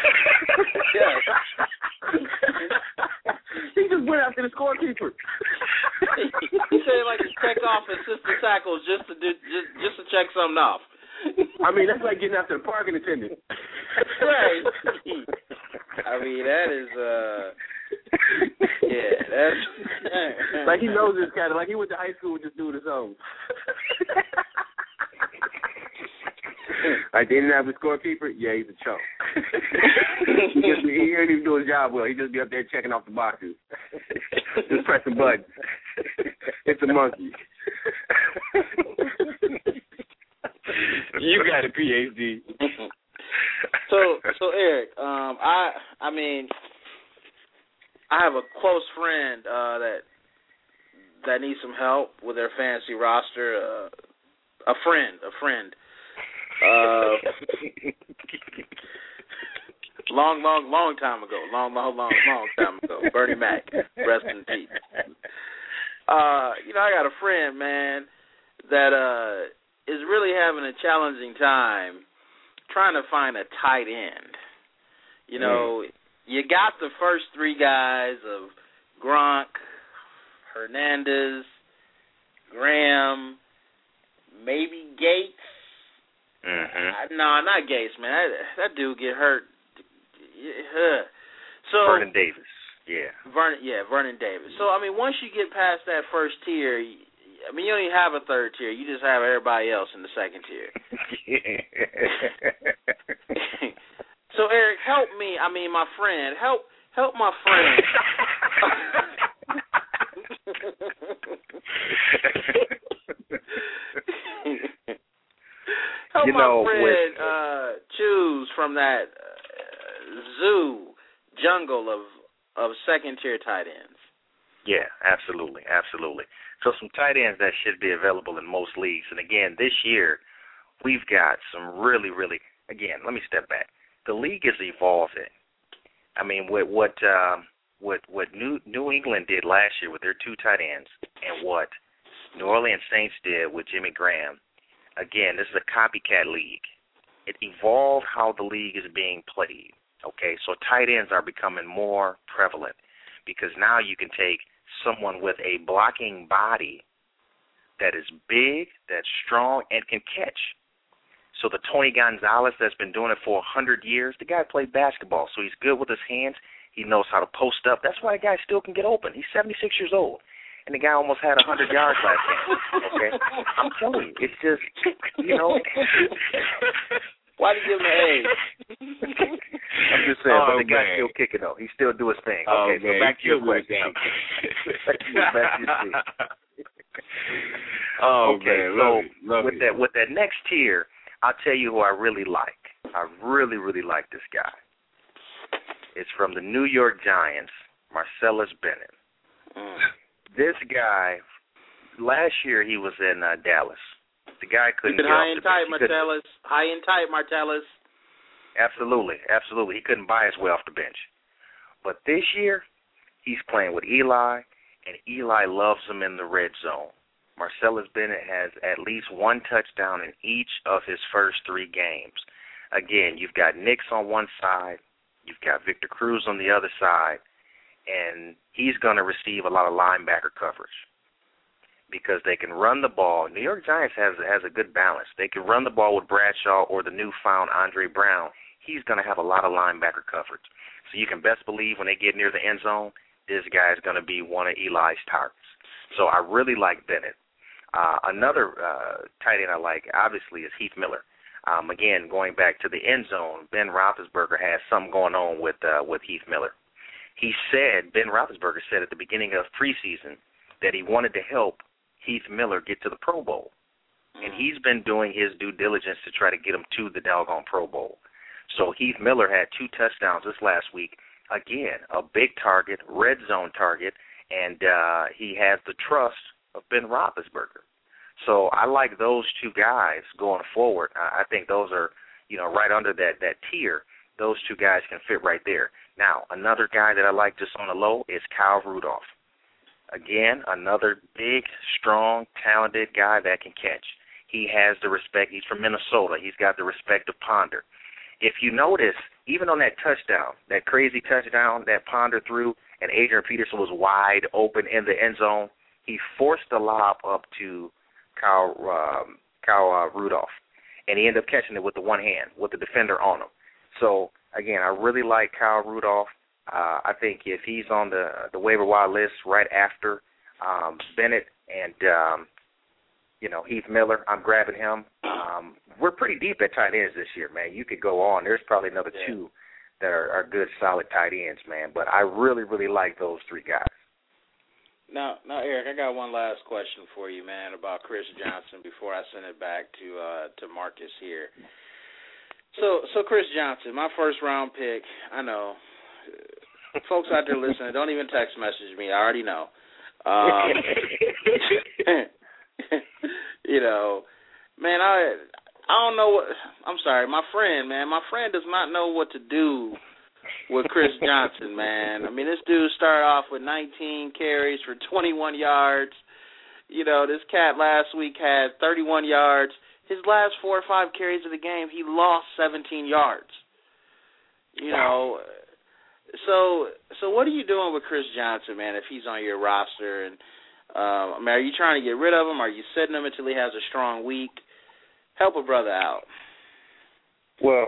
yeah. He just went after the scorekeeper. He said like he checked off assistant tackles just to do just just to check something off. I mean, that's like getting after the parking attendant. Right. I mean, that is uh yeah, that's like he knows this kind of like he went to high school with this dude or something. Like the Indianapolis scorekeeper, yeah, he's a chump. he, just, he ain't even do his job well. He just be up there checking off the boxes, just pressing buttons. It's a monkey. You got a P H D. So, so Eric, um, I, I mean, I have a close friend uh, that that needs some help with their fantasy roster. Uh, a friend, a friend. Uh, long, long, long time ago. Long, long, long, long time ago. Bernie Mac, rest in peace. Uh, you know, I got a friend, man, that uh, is really having a challenging time trying to find a tight end. You know, mm. you got the first three guys of Gronk, Hernandez, Graham, maybe Gates. Mm-hmm. No, not Gates, man. That, that dude get hurt. So Vernon Davis, yeah. Vernon, yeah, Vernon Davis. So I mean, once you get past that first tier, I mean, you don't even have a third tier. You just have everybody else in the second tier. So Eric, help me. I mean, my friend, help, help my friend. Help you my know, friend with, uh, choose from that uh, zoo jungle of of second tier tight ends. Yeah, absolutely, absolutely. So some tight ends that should be available in most leagues. And again, this year we've got some really, really. Again, let me step back. The league is evolving. I mean, what what um, what what New New England did last year with their two tight ends, and what New Orleans Saints did with Jimmy Graham. Again, this is a copycat league. It evolved how the league is being played. Okay, so tight ends are becoming more prevalent because now you can take someone with a blocking body that is big, that's strong, and can catch. So the Tony Gonzalez that's been doing it for one hundred years, the guy played basketball, so he's good with his hands. He knows how to post up. That's why the guy still can get open. He's seventy-six years old. And the guy almost had one hundred yards last game, okay? I'm telling you, it's just, you know. Why do you give him an A? I'm just saying, oh, but the guy's still kicking, though. He still do his thing. Oh, okay, man. so back to your question. back to your seat. Oh, okay, man. so Love it. Love with, it. That, with that next tier, I'll tell you who I really like. I really, really like this guy. It's from the New York Giants, Marcellus Bennett. Mm. This guy, last year he was in uh, Dallas. The guy couldn't Keep it get high off and the tight, bench. Martellus. High and tight, Martellus. Absolutely, absolutely. He couldn't buy his way off the bench. But this year, he's playing with Eli, and Eli loves him in the red zone. Marcellus Bennett has at least one touchdown in each of his first three games. Again, you've got Nix on one side, you've got Victor Cruz on the other side, and he's going to receive a lot of linebacker coverage because they can run the ball. New York Giants has has a good balance. They can run the ball with Bradshaw or the newfound Andre Brown. He's going to have a lot of linebacker coverage. So you can best believe when they get near the end zone, this guy is going to be one of Eli's targets. So I really like Bennett. Uh, another uh, tight end I like, obviously, is Heath Miller. Um, again, going back to the end zone, Ben Roethlisberger has something going on with uh, with Heath Miller. He said, Ben Roethlisberger said at the beginning of preseason that he wanted to help Heath Miller get to the Pro Bowl. And he's been doing his due diligence to try to get him to the doggone Pro Bowl. So Heath Miller had two touchdowns this last week. Again, a big target, red zone target, and uh, he has the trust of Ben Roethlisberger. So I like those two guys going forward. I think those are, you know, right under that, that tier. Those two guys can fit right there. Now, another guy that I like just on the low is Kyle Rudolph. Again, another big, strong, talented guy that can catch. He has the respect. He's from Minnesota. He's got the respect of Ponder. If you notice, even on that touchdown, that crazy touchdown that Ponder threw, and Adrian Peterson was wide open in the end zone, he forced the lob up to Kyle, um, Kyle uh, Rudolph, and he ended up catching it with the one hand, with the defender on him. So, again, I really like Kyle Rudolph. Uh, I think if he's on the the waiver wire list right after um, Bennett and, um, you know, Heath Miller, I'm grabbing him. Um, we're pretty deep at tight ends this year, man. You could go on. There's probably another yeah. two that are, are good, solid tight ends, man. But I really, really like those three guys. Now, now, Eric, I got one last question for you, man, about Chris Johnson before I send it back to uh, to Marcus here. So, so Chris Johnson, my first round pick. I know, folks out there listening, don't even text message me. I already know. Um, you know, man, I I don't know what. I'm sorry, my friend, man. My friend does not know what to do with Chris Johnson, man. I mean, this dude started off with nineteen carries for twenty-one yards. You know, this cat last week had thirty-one yards. His last four or five carries of the game, he lost seventeen yards. You know, so so what are you doing with Chris Johnson, man, if he's on your roster? And um, I mean, are you trying to get rid of him? Are you sitting him until he has a strong week? Help a brother out. Well,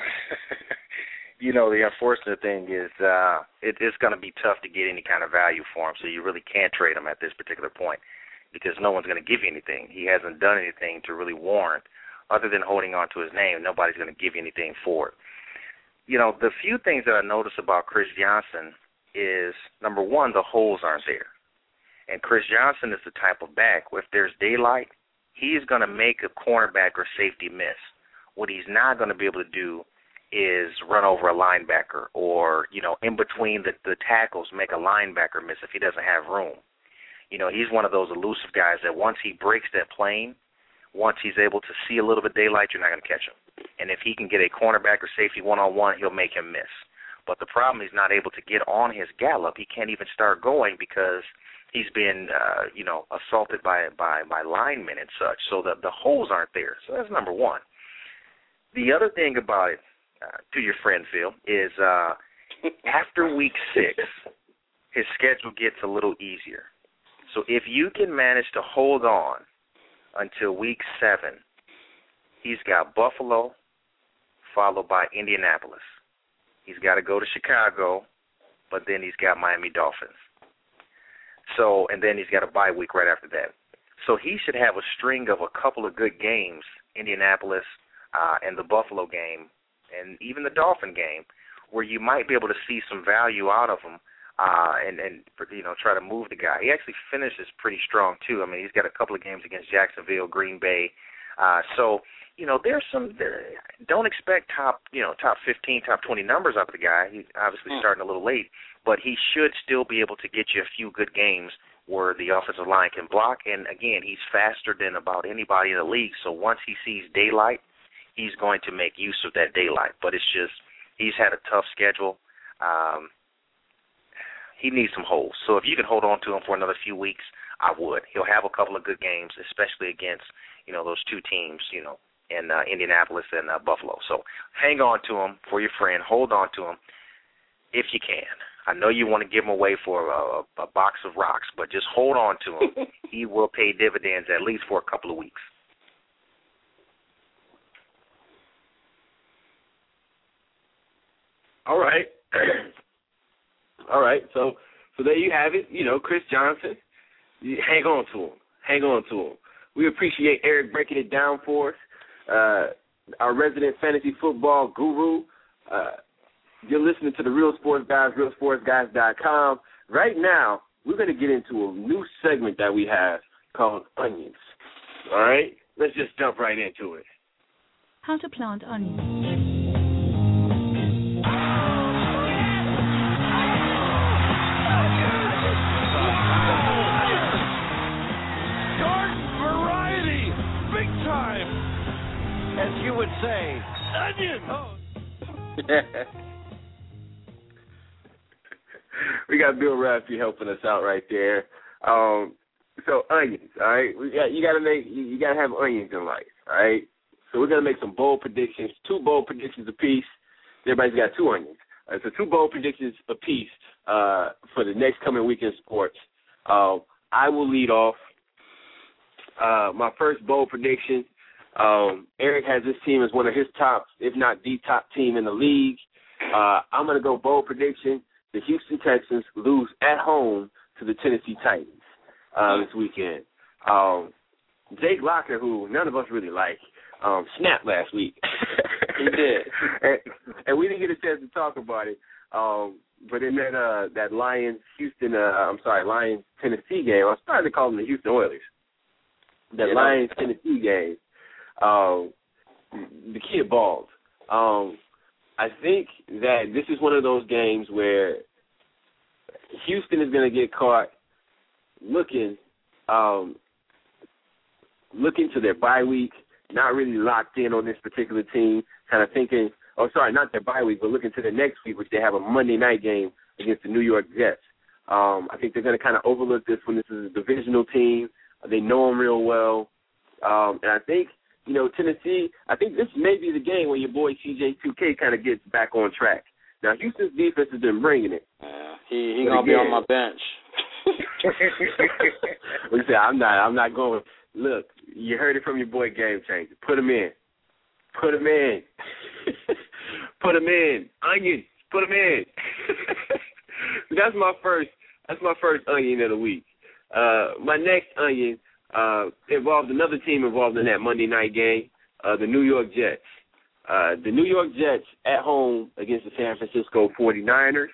you know, the unfortunate thing is uh, it, it's going to be tough to get any kind of value for him, so you really can't trade him at this particular point because no one's going to give you anything. He hasn't done anything to really warrant, other than holding on to his name, nobody's going to give you anything for it. You know, the few things that I notice about Chris Johnson is, number one, the holes aren't there. And Chris Johnson is the type of back, if there's daylight, he is going to make a cornerback or safety miss. What he's not going to be able to do is run over a linebacker or, you know, in between the, the tackles make a linebacker miss if he doesn't have room. You know, he's one of those elusive guys that once he breaks that plane, once he's able to see a little bit of daylight, you're not going to catch him. And if he can get a cornerback or safety one-on-one, he'll make him miss. But the problem, he's not able to get on his gallop. He can't even start going because he's been, uh, you know, assaulted by, by, by linemen and such. So the, the holes aren't there. So that's number one. The other thing about it, uh, to your friend, Phil, is uh, after week six, his schedule gets a little easier. So if you can manage to hold on until week seven, he's got Buffalo, followed by Indianapolis. He's got to go to Chicago, but then he's got Miami Dolphins. So, and then he's got a bye week right after that. So he should have a string of a couple of good games, Indianapolis uh, and the Buffalo game, and even the Dolphin game, where you might be able to see some value out of him uh, and, and, you know, try to move the guy. He actually finishes pretty strong, too. I mean, he's got a couple of games against Jacksonville, Green Bay. Uh, so, you know, there's some there, don't expect top, you know, top fifteen, top twenty numbers out of the guy. He's obviously mm. starting a little late, but he should still be able to get you a few good games where the offensive line can block. And, again, he's faster than about anybody in the league. So once he sees daylight, he's going to make use of that daylight. But it's just he's had a tough schedule. Um, he needs some holes. So if you can hold on to him for another few weeks, I would. He'll have a couple of good games, especially against, you know, those two teams, you know, in uh, Indianapolis and uh, Buffalo. So hang on to him for your friend. Hold on to him if you can. I know you want to give him away for a, a box of rocks, but just hold on to him. He will pay dividends at least for a couple of weeks. All right. All right. So so there you have it. You know, Chris Johnson. hang on to them. Hang on to them. We appreciate Eric breaking it down for us. Uh, our resident fantasy football guru. Uh, you're listening to the Real Sports Guys, real sports guys dot com. Right now, we're going to get into a new segment that we have called Onions. All right? Let's just jump right into it. How to plant onions. Garden variety, big time, as you would say, onion. Oh. We got Bill Rafferty helping us out right there. Um, so onions, all right. We got you got to make you, you got to have onions in life, all right. So we're gonna make some bold predictions, two bold predictions apiece. Everybody's got two onions. All right, so two bold predictions apiece uh, for the next coming week in sports. Uh, I will lead off. Uh, my first bold prediction. Um, Eric has this team as one of his top, if not the top team in the league. Uh, I'm going to go bold prediction. The Houston Texans lose at home to the Tennessee Titans uh, this weekend. Um, Jake Locker, who none of us really like, um, snapped last week. He did. and, and we didn't get a chance to talk about it. Um, but in that uh, that Lions Houston, uh, I'm sorry, Lions Tennessee game, I'm starting to call them the Houston Oilers. That yeah. Lions Tennessee game. Um, the kid balled. Um, I think that this is one of those games where Houston is going to get caught looking, um, looking to their bye week, not really locked in on this particular team, kind of thinking, oh, sorry, not their bye week, but looking to the next week, which they have a Monday night game against the New York Jets. Um, I think they're going to kind of overlook this when this is a divisional team. They know them real well. Um, and I think, you know, Tennessee, I think this may be the game where your boy C J two K kind of gets back on track. Now, Houston's defense has been bringing it. Yeah, he he going to be on my bench. We said, I'm not, I'm not going. Look, you heard it from your boy Game Changer. Put him in. Put him in. Put him in. Onions. Put him in. That's my first. That's my first onion of the week. Uh, my next onion uh, involved another team involved in that Monday night game, uh, the New York Jets. Uh, the New York Jets at home against the San Francisco forty-niners.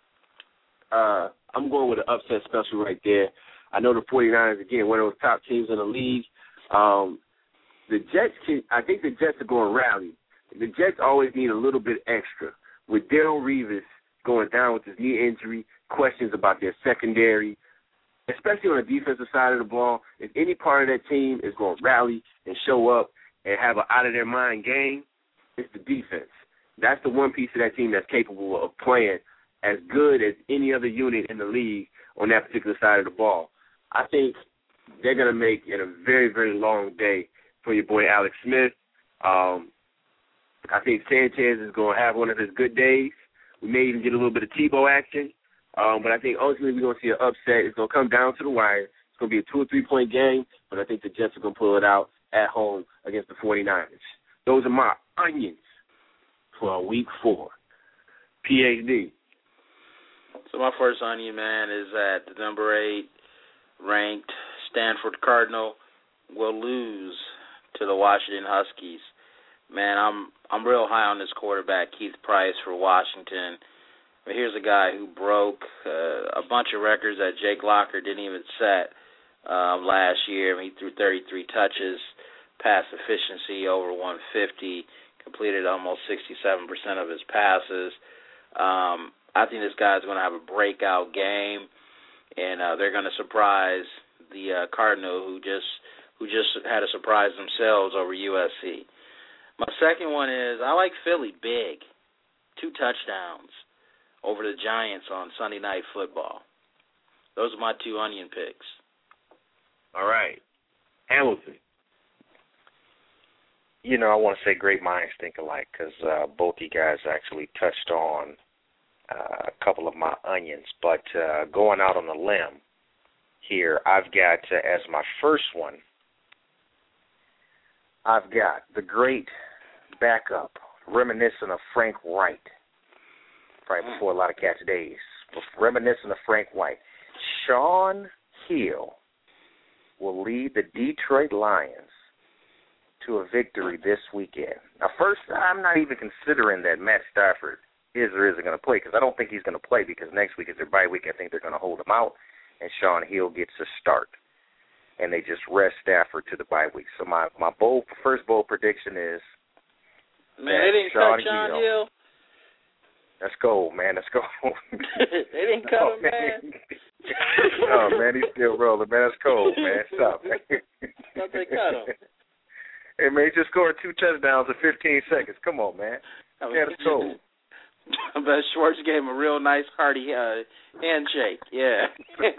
Uh, I'm going with an upset special right there. I know the forty-niners, again, one of those top teams in the league. Um, the Jets, can, I think the Jets are going to rally. The Jets always need a little bit extra. With Darrelle Revis going down with his knee injury, questions about their secondary, especially on the defensive side of the ball, if any part of that team is going to rally and show up and have an out-of-their-mind game, it's the defense. That's the one piece of that team that's capable of playing as good as any other unit in the league on that particular side of the ball. I think they're going to make it a very, very long day for your boy Alex Smith. Um, I think Sanchez is going to have one of his good days. We may even get a little bit of Tebow action. Um, but I think ultimately we're going to see an upset. It's going to come down to the wire. It's going to be a two- or three-point game, but I think the Jets are going to pull it out at home against the forty-niners. Those are my onions for week four. P H D. So my first onion, man, is that the number eight ranked Stanford Cardinal will lose to the Washington Huskies. Man, I'm I'm real high on this quarterback, Keith Price, for Washington. But here's a guy who broke uh, a bunch of records that Jake Locker didn't even set um, last year. I mean, he threw thirty-three touches, pass efficiency over one fifty, completed almost sixty-seven percent of his passes. Um, I think this guy's going to have a breakout game, and uh, they're going to surprise the uh, Cardinal, who just who just had to surprise themselves over U S C. My second one is I like Philly big, two touchdowns over the Giants on Sunday Night Football. Those are my two onion picks. All right. Hamilton. You know, I want to say great minds think alike because uh, both you guys actually touched on uh, a couple of my onions. But uh, going out on a limb here, I've got uh, as my first one, I've got the great backup, reminiscent of Frank Wright, right before a lot of catch days, reminiscent of Frank White, Sean Hill will lead the Detroit Lions to a victory this weekend? Now, first, I'm not even considering that Matt Stafford is or isn't going to play, because I don't think he's going to play, because next week is their bye week. I think they're going to hold him out, and Shaun Hill gets a start, and they just rest Stafford to the bye week. So my, my bold, first bold prediction is Man, they didn't Shaun cut Shaun Hill. Hill. Let's go, man. Let's go. They didn't cut oh, him, man. Oh, man, he's still rolling, man. That's cold, man. Stop, man. Thought they cut him. Hey, man, he just scored two touchdowns in fifteen seconds. Come on, man. I mean, Yeah, that's cold. I bet Schwartz gave him a real nice, hearty uh, handshake. Yeah.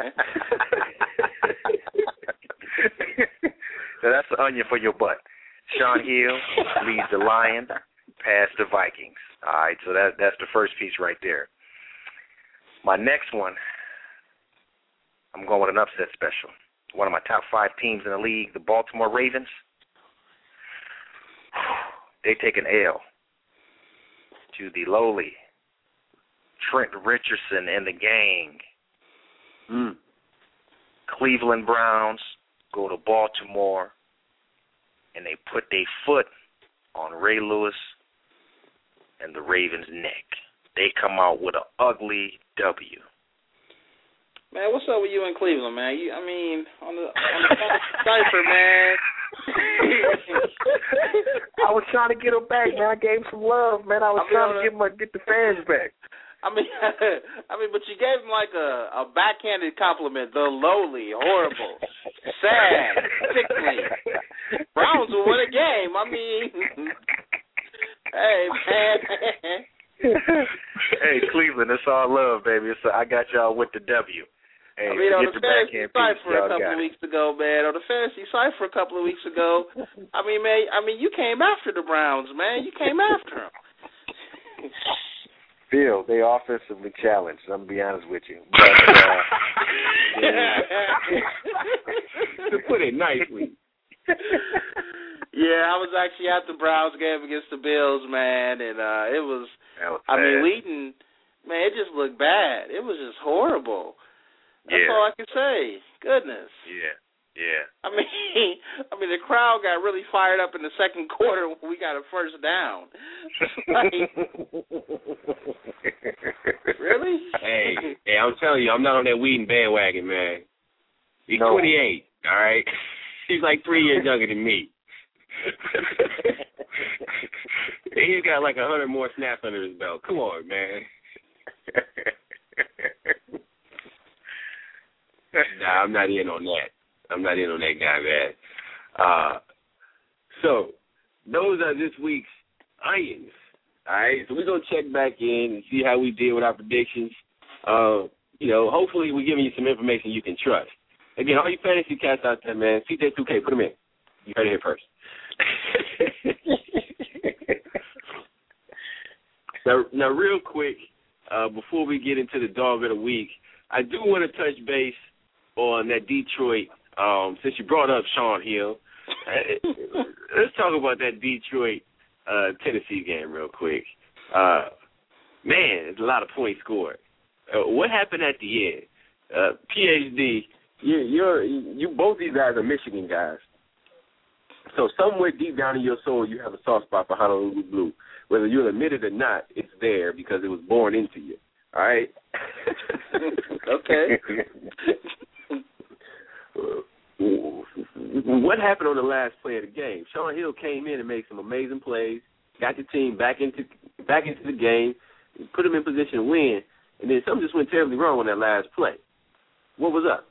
So that's the onion for your butt. Shaun Hill leads the Lions past the Vikings. All right, so that that's the first piece right there. My next one, I'm going with an upset special. One of my top five teams in the league, the Baltimore Ravens. They take an L to the lowly Trent Richardson and the gang. Mm. Cleveland Browns go to Baltimore, and they put their foot on Ray Lewis and the Ravens' neck. They come out with an ugly W. Man, what's up with you in Cleveland, man? You, I mean, on the on the cipher, man. I was trying to get him back, man. I gave him some love, man. I was I mean, trying to the, get my get the fans back. I mean, I mean, but you gave him like a, a backhanded compliment. The lowly, horrible, sad, sickly. Browns will win a game. I mean, hey, man. Hey, Cleveland, it's all love, baby. It's, I got y'all with the W. Hey, I mean, on the the fantasy cipher a couple of weeks ago, man. On the fantasy cipher a couple of weeks ago. I mean, man. I mean, you came after the Browns, man. You came after them. Phil, they offensively challenged. I'm gonna be honest with you. But, uh, to put it nicely. Yeah, I was actually at the Browns game against the Bills, man, and uh, it was. was I bad. mean, Wheaton, man, it just looked bad. It was just horrible. That's yeah. all I can say. Goodness. Yeah, yeah. I mean, I mean, the crowd got really fired up in the second quarter when we got a first down. Like, really? Hey, hey, I'm telling you, I'm not on that Wheaton bandwagon, man. He's no. twenty-eight, all right? He's like three years younger than me. He's got like a hundred more snaps under his belt. Come on, man. Nah, I'm not in on that. I'm not in on that guy, man. Uh, so, those are this week's onions. All right, so we're going to check back in and see how we did with our predictions. Uh, you know, hopefully we're giving you some information you can trust. Again, all you fantasy cats out there, man, C J two K, put them in. You heard it here first. now, now, real quick, uh, before we get into the dog of the week, I do want to touch base on that Detroit, um, since you brought up Shaun Hill. Let's talk about that Detroit uh, Tennessee game real quick. Uh, man, there's a lot of points scored. Uh, what happened at the end? Uh, P H D, you, you're, you both these guys are Michigan guys. So somewhere deep down in your soul, you have a soft spot for Honolulu Blue. Whether you'll admit it or not, it's there because it was born into you. All right? Okay. What happened on the last play of the game? Shaun Hill came in and made some amazing plays, got the team back into back into the game, put them in position to win, and then something just went terribly wrong on that last play. What was up?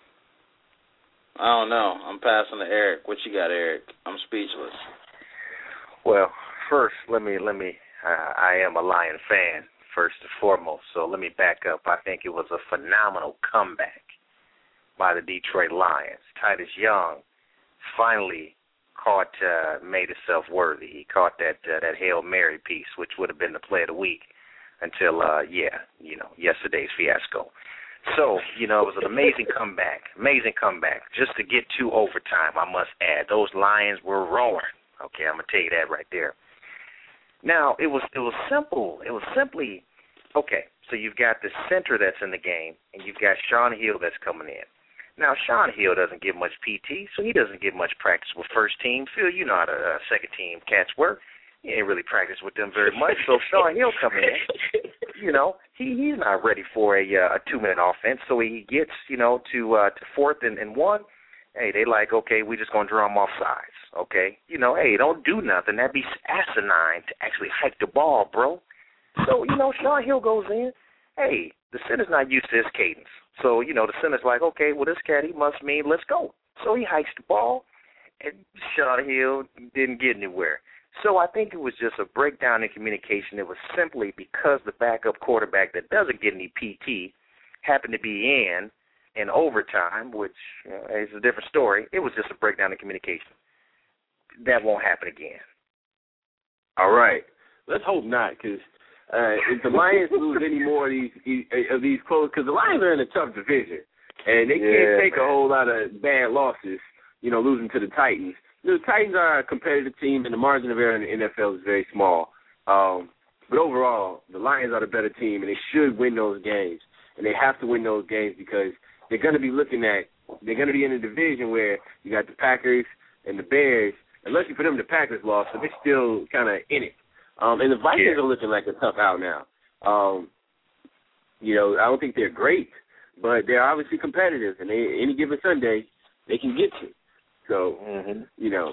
I don't know. I'm passing to Eric. What you got, Eric? I'm speechless. Well, first, let me let me. Uh, I am a Lion fan first and foremost, so let me back up. I think it was a phenomenal comeback by the Detroit Lions. Titus Young finally caught, uh, made himself worthy. He caught that uh, that Hail Mary piece, which would have been the play of the week until, uh, yeah, you know, yesterday's fiasco. So, you know, it was an amazing comeback, amazing comeback. Just to get to overtime, I must add, those Lions were roaring. Okay, I'm gonna tell you that right there. Now, it was it was simple. It was simply, okay, so you've got the center that's in the game, and you've got Shaun Hill that's coming in. Now, Sean Hill doesn't get much P T, so he doesn't get much practice with first team. Phil, you know how the uh, second team cats work. He ain't really practiced with them very much. So Sean Hill come in, you know, he he's not ready for a uh, a two minute offense. So he gets, you know, to uh, to fourth and, and one. Hey, they like, okay, we just gonna draw them off sides. Okay, you know, hey, don't do nothing. That'd be asinine to actually hike the ball, bro. So you know, Sean Hill goes in. Hey, the center's not used to his cadence. So you know, the center's like, okay, well this cat he must mean let's go. So he hikes the ball, and Sean Hill didn't get anywhere. So I think it was just a breakdown in communication. It was simply because the backup quarterback that doesn't get any P T happened to be in in overtime, which you know, is a different story. It was just a breakdown in communication. That won't happen again. All right. Let's hope not, because uh, if the Lions lose any more of these of these close, because the Lions are in a tough division, and they Yeah. can't take a whole lot of bad losses, you know, losing to the Titans. The Titans are a competitive team, and the margin of error in the N F L is very small. Um, but overall, the Lions are the better team, and they should win those games. And they have to win those games because they're going to be looking at – they're going to be in a division where you got the Packers and the Bears. Unless you for them, the Packers lost, so they're still kind of in it. Um, and the Vikings Yeah. are looking like a tough out now. Um, you know, I don't think they're great, but they're obviously competitive. And they, any given Sunday, they can get you. So, mm-hmm. you know,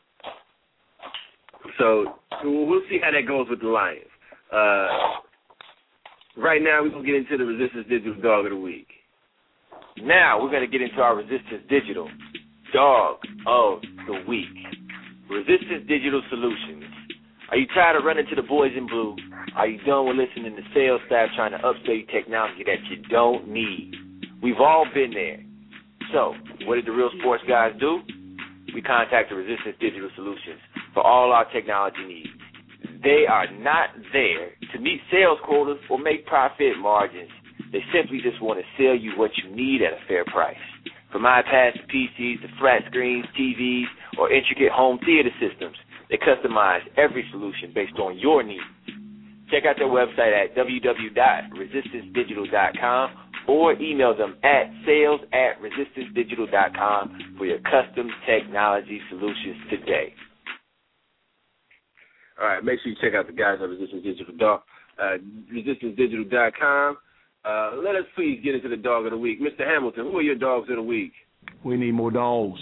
so we'll see how that goes with the Lions. Uh, right now, we're going to get into the Resistance Digital Dog of the Week. Now, we're going to get into our Resistance Digital Dog of the Week. Resistance Digital Solutions. Are you tired of running to the boys in blue? Are you done with listening to sales staff trying to upsell you technology that you don't need? We've all been there. So, what did the Real Sports guys do? We contacted Resistance Digital Solutions for all our technology needs. They are not there to meet sales quotas or make profit margins. They simply just want to sell you what you need at a fair price. From iPads to P Cs to flat screens, T Vs, or intricate home theater systems, they customize every solution based on your needs. Check out their website at w w w dot resistance digital dot com or email them at sales at resistance digital dot com for your custom technology solutions today. All right, make sure you check out the guys at Resistance Digital Dog, uh, resistance digital dot com. Uh, let us please get into the dog of the week. Mister Hamilton, who are your dogs of the week? We need more dogs.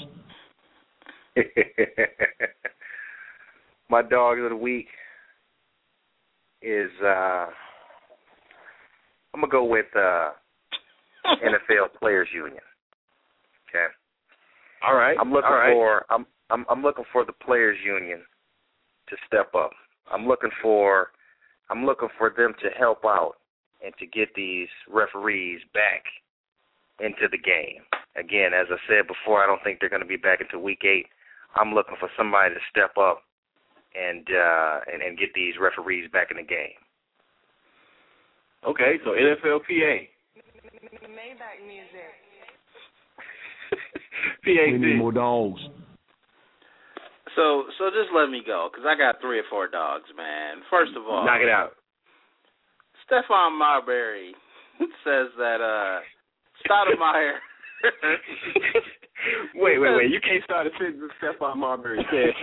My dog of the week is, uh, I'm going to go with uh, N F L Players Union. Okay. All right. I'm looking All right. for I'm, I'm I'm looking for the Players Union to step up. I'm looking for I'm looking for them to help out and to get these referees back into the game. Again, as I said before, I don't think they're going to be back until week eight. I'm looking for somebody to step up and uh, and, and get these referees back in the game. Okay, so N F L P A. Maybach music. P A C. We need more dogs. So, so just let me go, because I got three or four dogs, man. First of all, knock it out. Stephon Marbury says that uh, Stoudemire. wait, wait, wait! You can't start a sentence with Stephon Marbury said.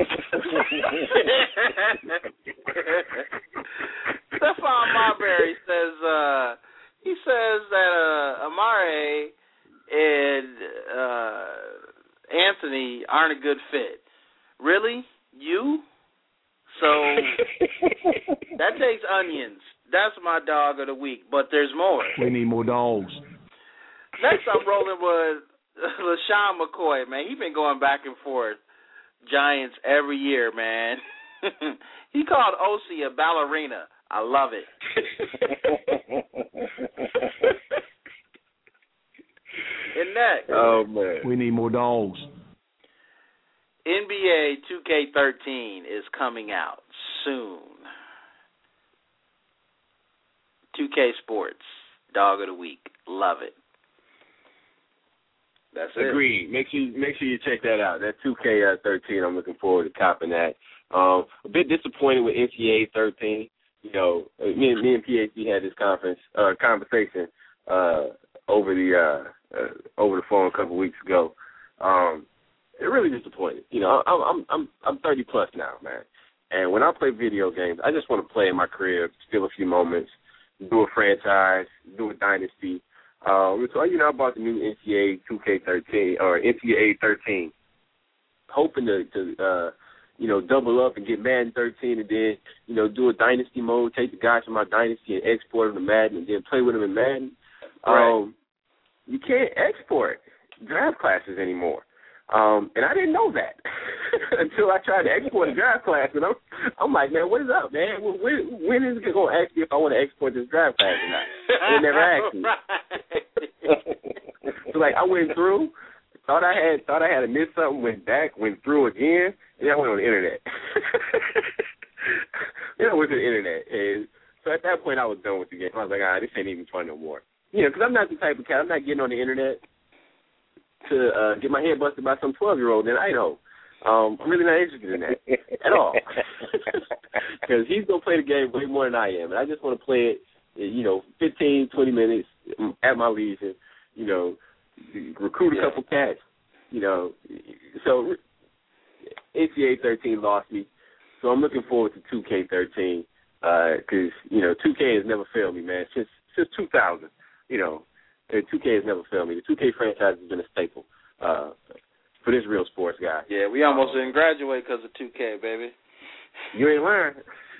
Stephon Marbury says uh, he says that uh, Amare and uh, Anthony aren't a good fit. Really? You? So that takes onions. That's my dog of the week, but there's more. We need more dogs. Next, I'm rolling with LaShawn McCoy, man. He's been going back and forth Giants every year, man. He called O C a ballerina. I love it. And next, oh man, we need more dogs. N B A two K thirteen is coming out soon. two K Sports, dog of the week. Love it. That's it. Agreed. Make sure you, make sure you check that out. That two K thirteen, I'm looking forward to copping that. Um, a bit disappointed with N C A A thirteen. You know, me and me and P H D had this conference uh, conversation uh, over the uh, uh, over the phone a couple weeks ago. Um, it really disappointed. You know, I'm I'm I'm I'm thirty plus now, man. And when I play video games, I just want to play in my crib, steal a few moments, do a franchise, do a dynasty. Um, so you know, I bought the new N C A A two K thirteen or N C A A thirteen, hoping to, to uh, you know, double up and get Madden thirteen, and then you know, do a dynasty mode, take the guys from my dynasty and export them to Madden, and then play with them in Madden. Right. Um, you can't export draft classes anymore. Um, and I didn't know that until I tried to export a draft class, and I'm, I'm like, man, what is up, man? When, when is it going to ask me if I want to export this draft class or not? They never asked me. So, like, I went through, thought I had thought I had to miss something, went back, went through again, and then I went on the internet. Then I went to the internet, and so at that point I was done with the game. I was like, ah, this ain't even fun no more. You know, because I'm not the type of cat, I'm not getting on the internet to uh, get my head busted by some twelve-year-old in Idaho. Um, I'm really not interested in that at all. Because he's going to play the game way more than I am. And I just want to play it, you know, fifteen, twenty minutes at my leisure, you know, recruit a yeah. couple cats, you know. So N C A A thirteen lost me. So I'm looking forward to two K thirteen because, uh, you know, two K has never failed me, man, since, since two thousand, you know. two K has never failed me. The two K franchise has been a staple uh, for this real sports guy. Yeah, we almost didn't graduate because of two K, baby. You ain't lying.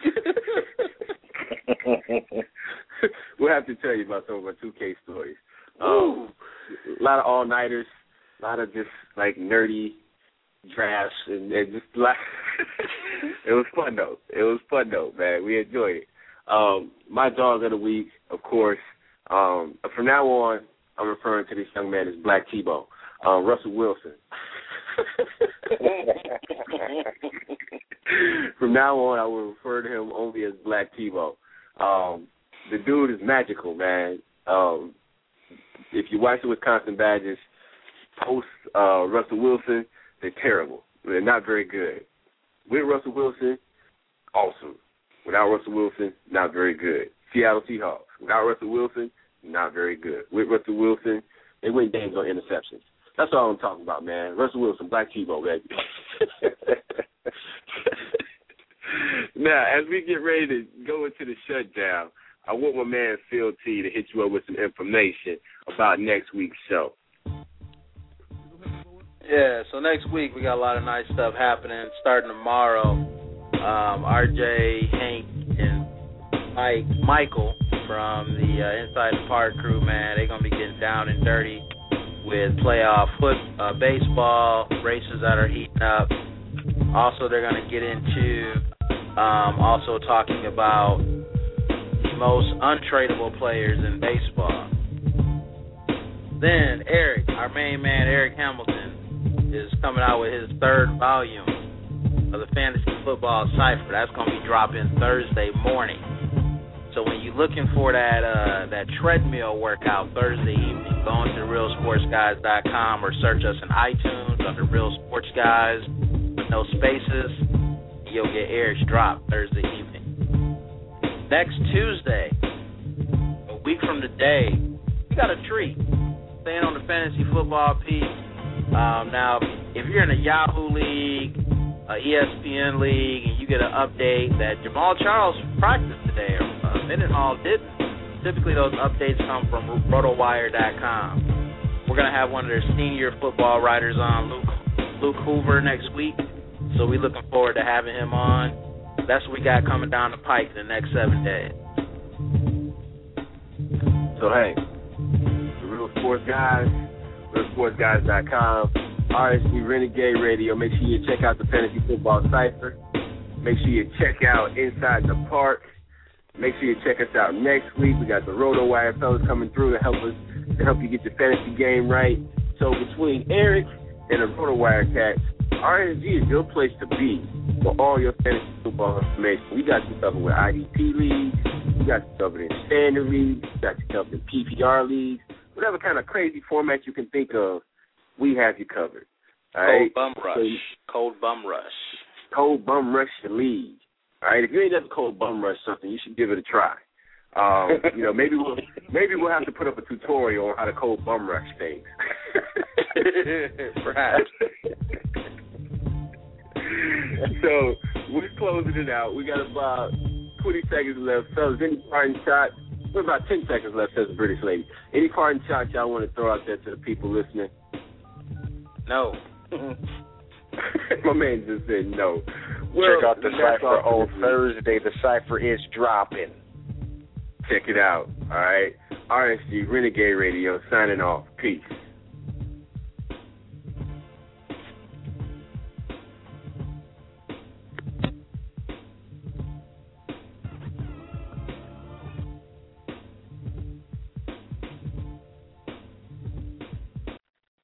We'll have to tell you about some of our two K stories. Um, a lot of all-nighters, a lot of just, like, nerdy drafts, and, and just, like, it was fun, though. It was fun, though, man. We enjoyed it. Um, my dog of the week, of course, Um, from now on, I'm referring to this young man as Black Tebow, uh, Russell Wilson. From now on, I will refer to him only as Black Tebow. Um, the dude is magical, man. Um, if you watch the Wisconsin Badgers post uh, Russell Wilson, they're terrible. They're not very good. With Russell Wilson, awesome. Without Russell Wilson, not very good. Seattle Seahawks. Without Russell Wilson, not very good. With Russell Wilson, they win games on interceptions. That's all I'm talking about, man. Russell Wilson, Black Tebow, baby. Now, as we get ready to go into the shutdown, I want my man Phil T to hit you up with some information about next week's show. Yeah, so next week we got a lot of nice stuff happening starting tomorrow. Um, R J, Hank, and Mike, Michael from the uh, Inside the Park crew, man, they're going to be getting down and dirty with playoff foot, uh, baseball, races that are heating up. Also, they're going to get into um, also talking about the most untradeable players in baseball. Then Eric, our main man, Eric Hamilton, is coming out with his third volume of the Fantasy Football Cipher. That's going to be dropping Thursday morning. So when you're looking for that uh, that treadmill workout Thursday evening, go on to real sports guys dot com or search us in iTunes under Real Sports Guys with no spaces. You'll get Eric's drop Thursday evening. Next Tuesday, a week from today, we got a treat. Staying on the fantasy football piece. Um, now, if you're in a Yahoo League, a E S P N League, and you get an update that Jamal Charles practiced today, or uh, Mendenhall didn't, typically those updates come from rotowire dot com. We're going to have one of their senior football writers on, Luke, Luke Hoover, next week, so we're looking forward to having him on. That's what we got coming down the pike in the next seven days. So, hey, the Real Sports Guys, real sports guys dot com, R S G Renegade Radio. Make sure you check out the Fantasy Football Cipher. Make sure you check out Inside the Park. Make sure you check us out next week. We got the RotoWire fellas coming through to help us to help you get your fantasy game right. So between Eric and the RotoWire cats, R S G is your place to be for all your fantasy football information. We got you covered with I D P leagues. We got you covered in standard leagues. We got you covered in P P R leagues. Whatever kind of crazy format you can think of, we have you covered. All right? Cold Bum Rush. So, Cold Bum Rush. Cold Bum Rush your league. All right? If you ain't never Cold Bum Rush something, you should give it a try. Um, you know, maybe we'll maybe we'll have to put up a tutorial on how to code bum rush things. Perhaps. So we're closing it out. We got about twenty seconds left. Fellas, any parting shot? We're about ten seconds left, says the British lady. Any parting shots y'all want to throw out there to the people listening? No. My man just said no. Well, check out the Cypher on Thursday. The Cypher is dropping. Check it out. All right. R S G Renegade Radio signing off. Peace.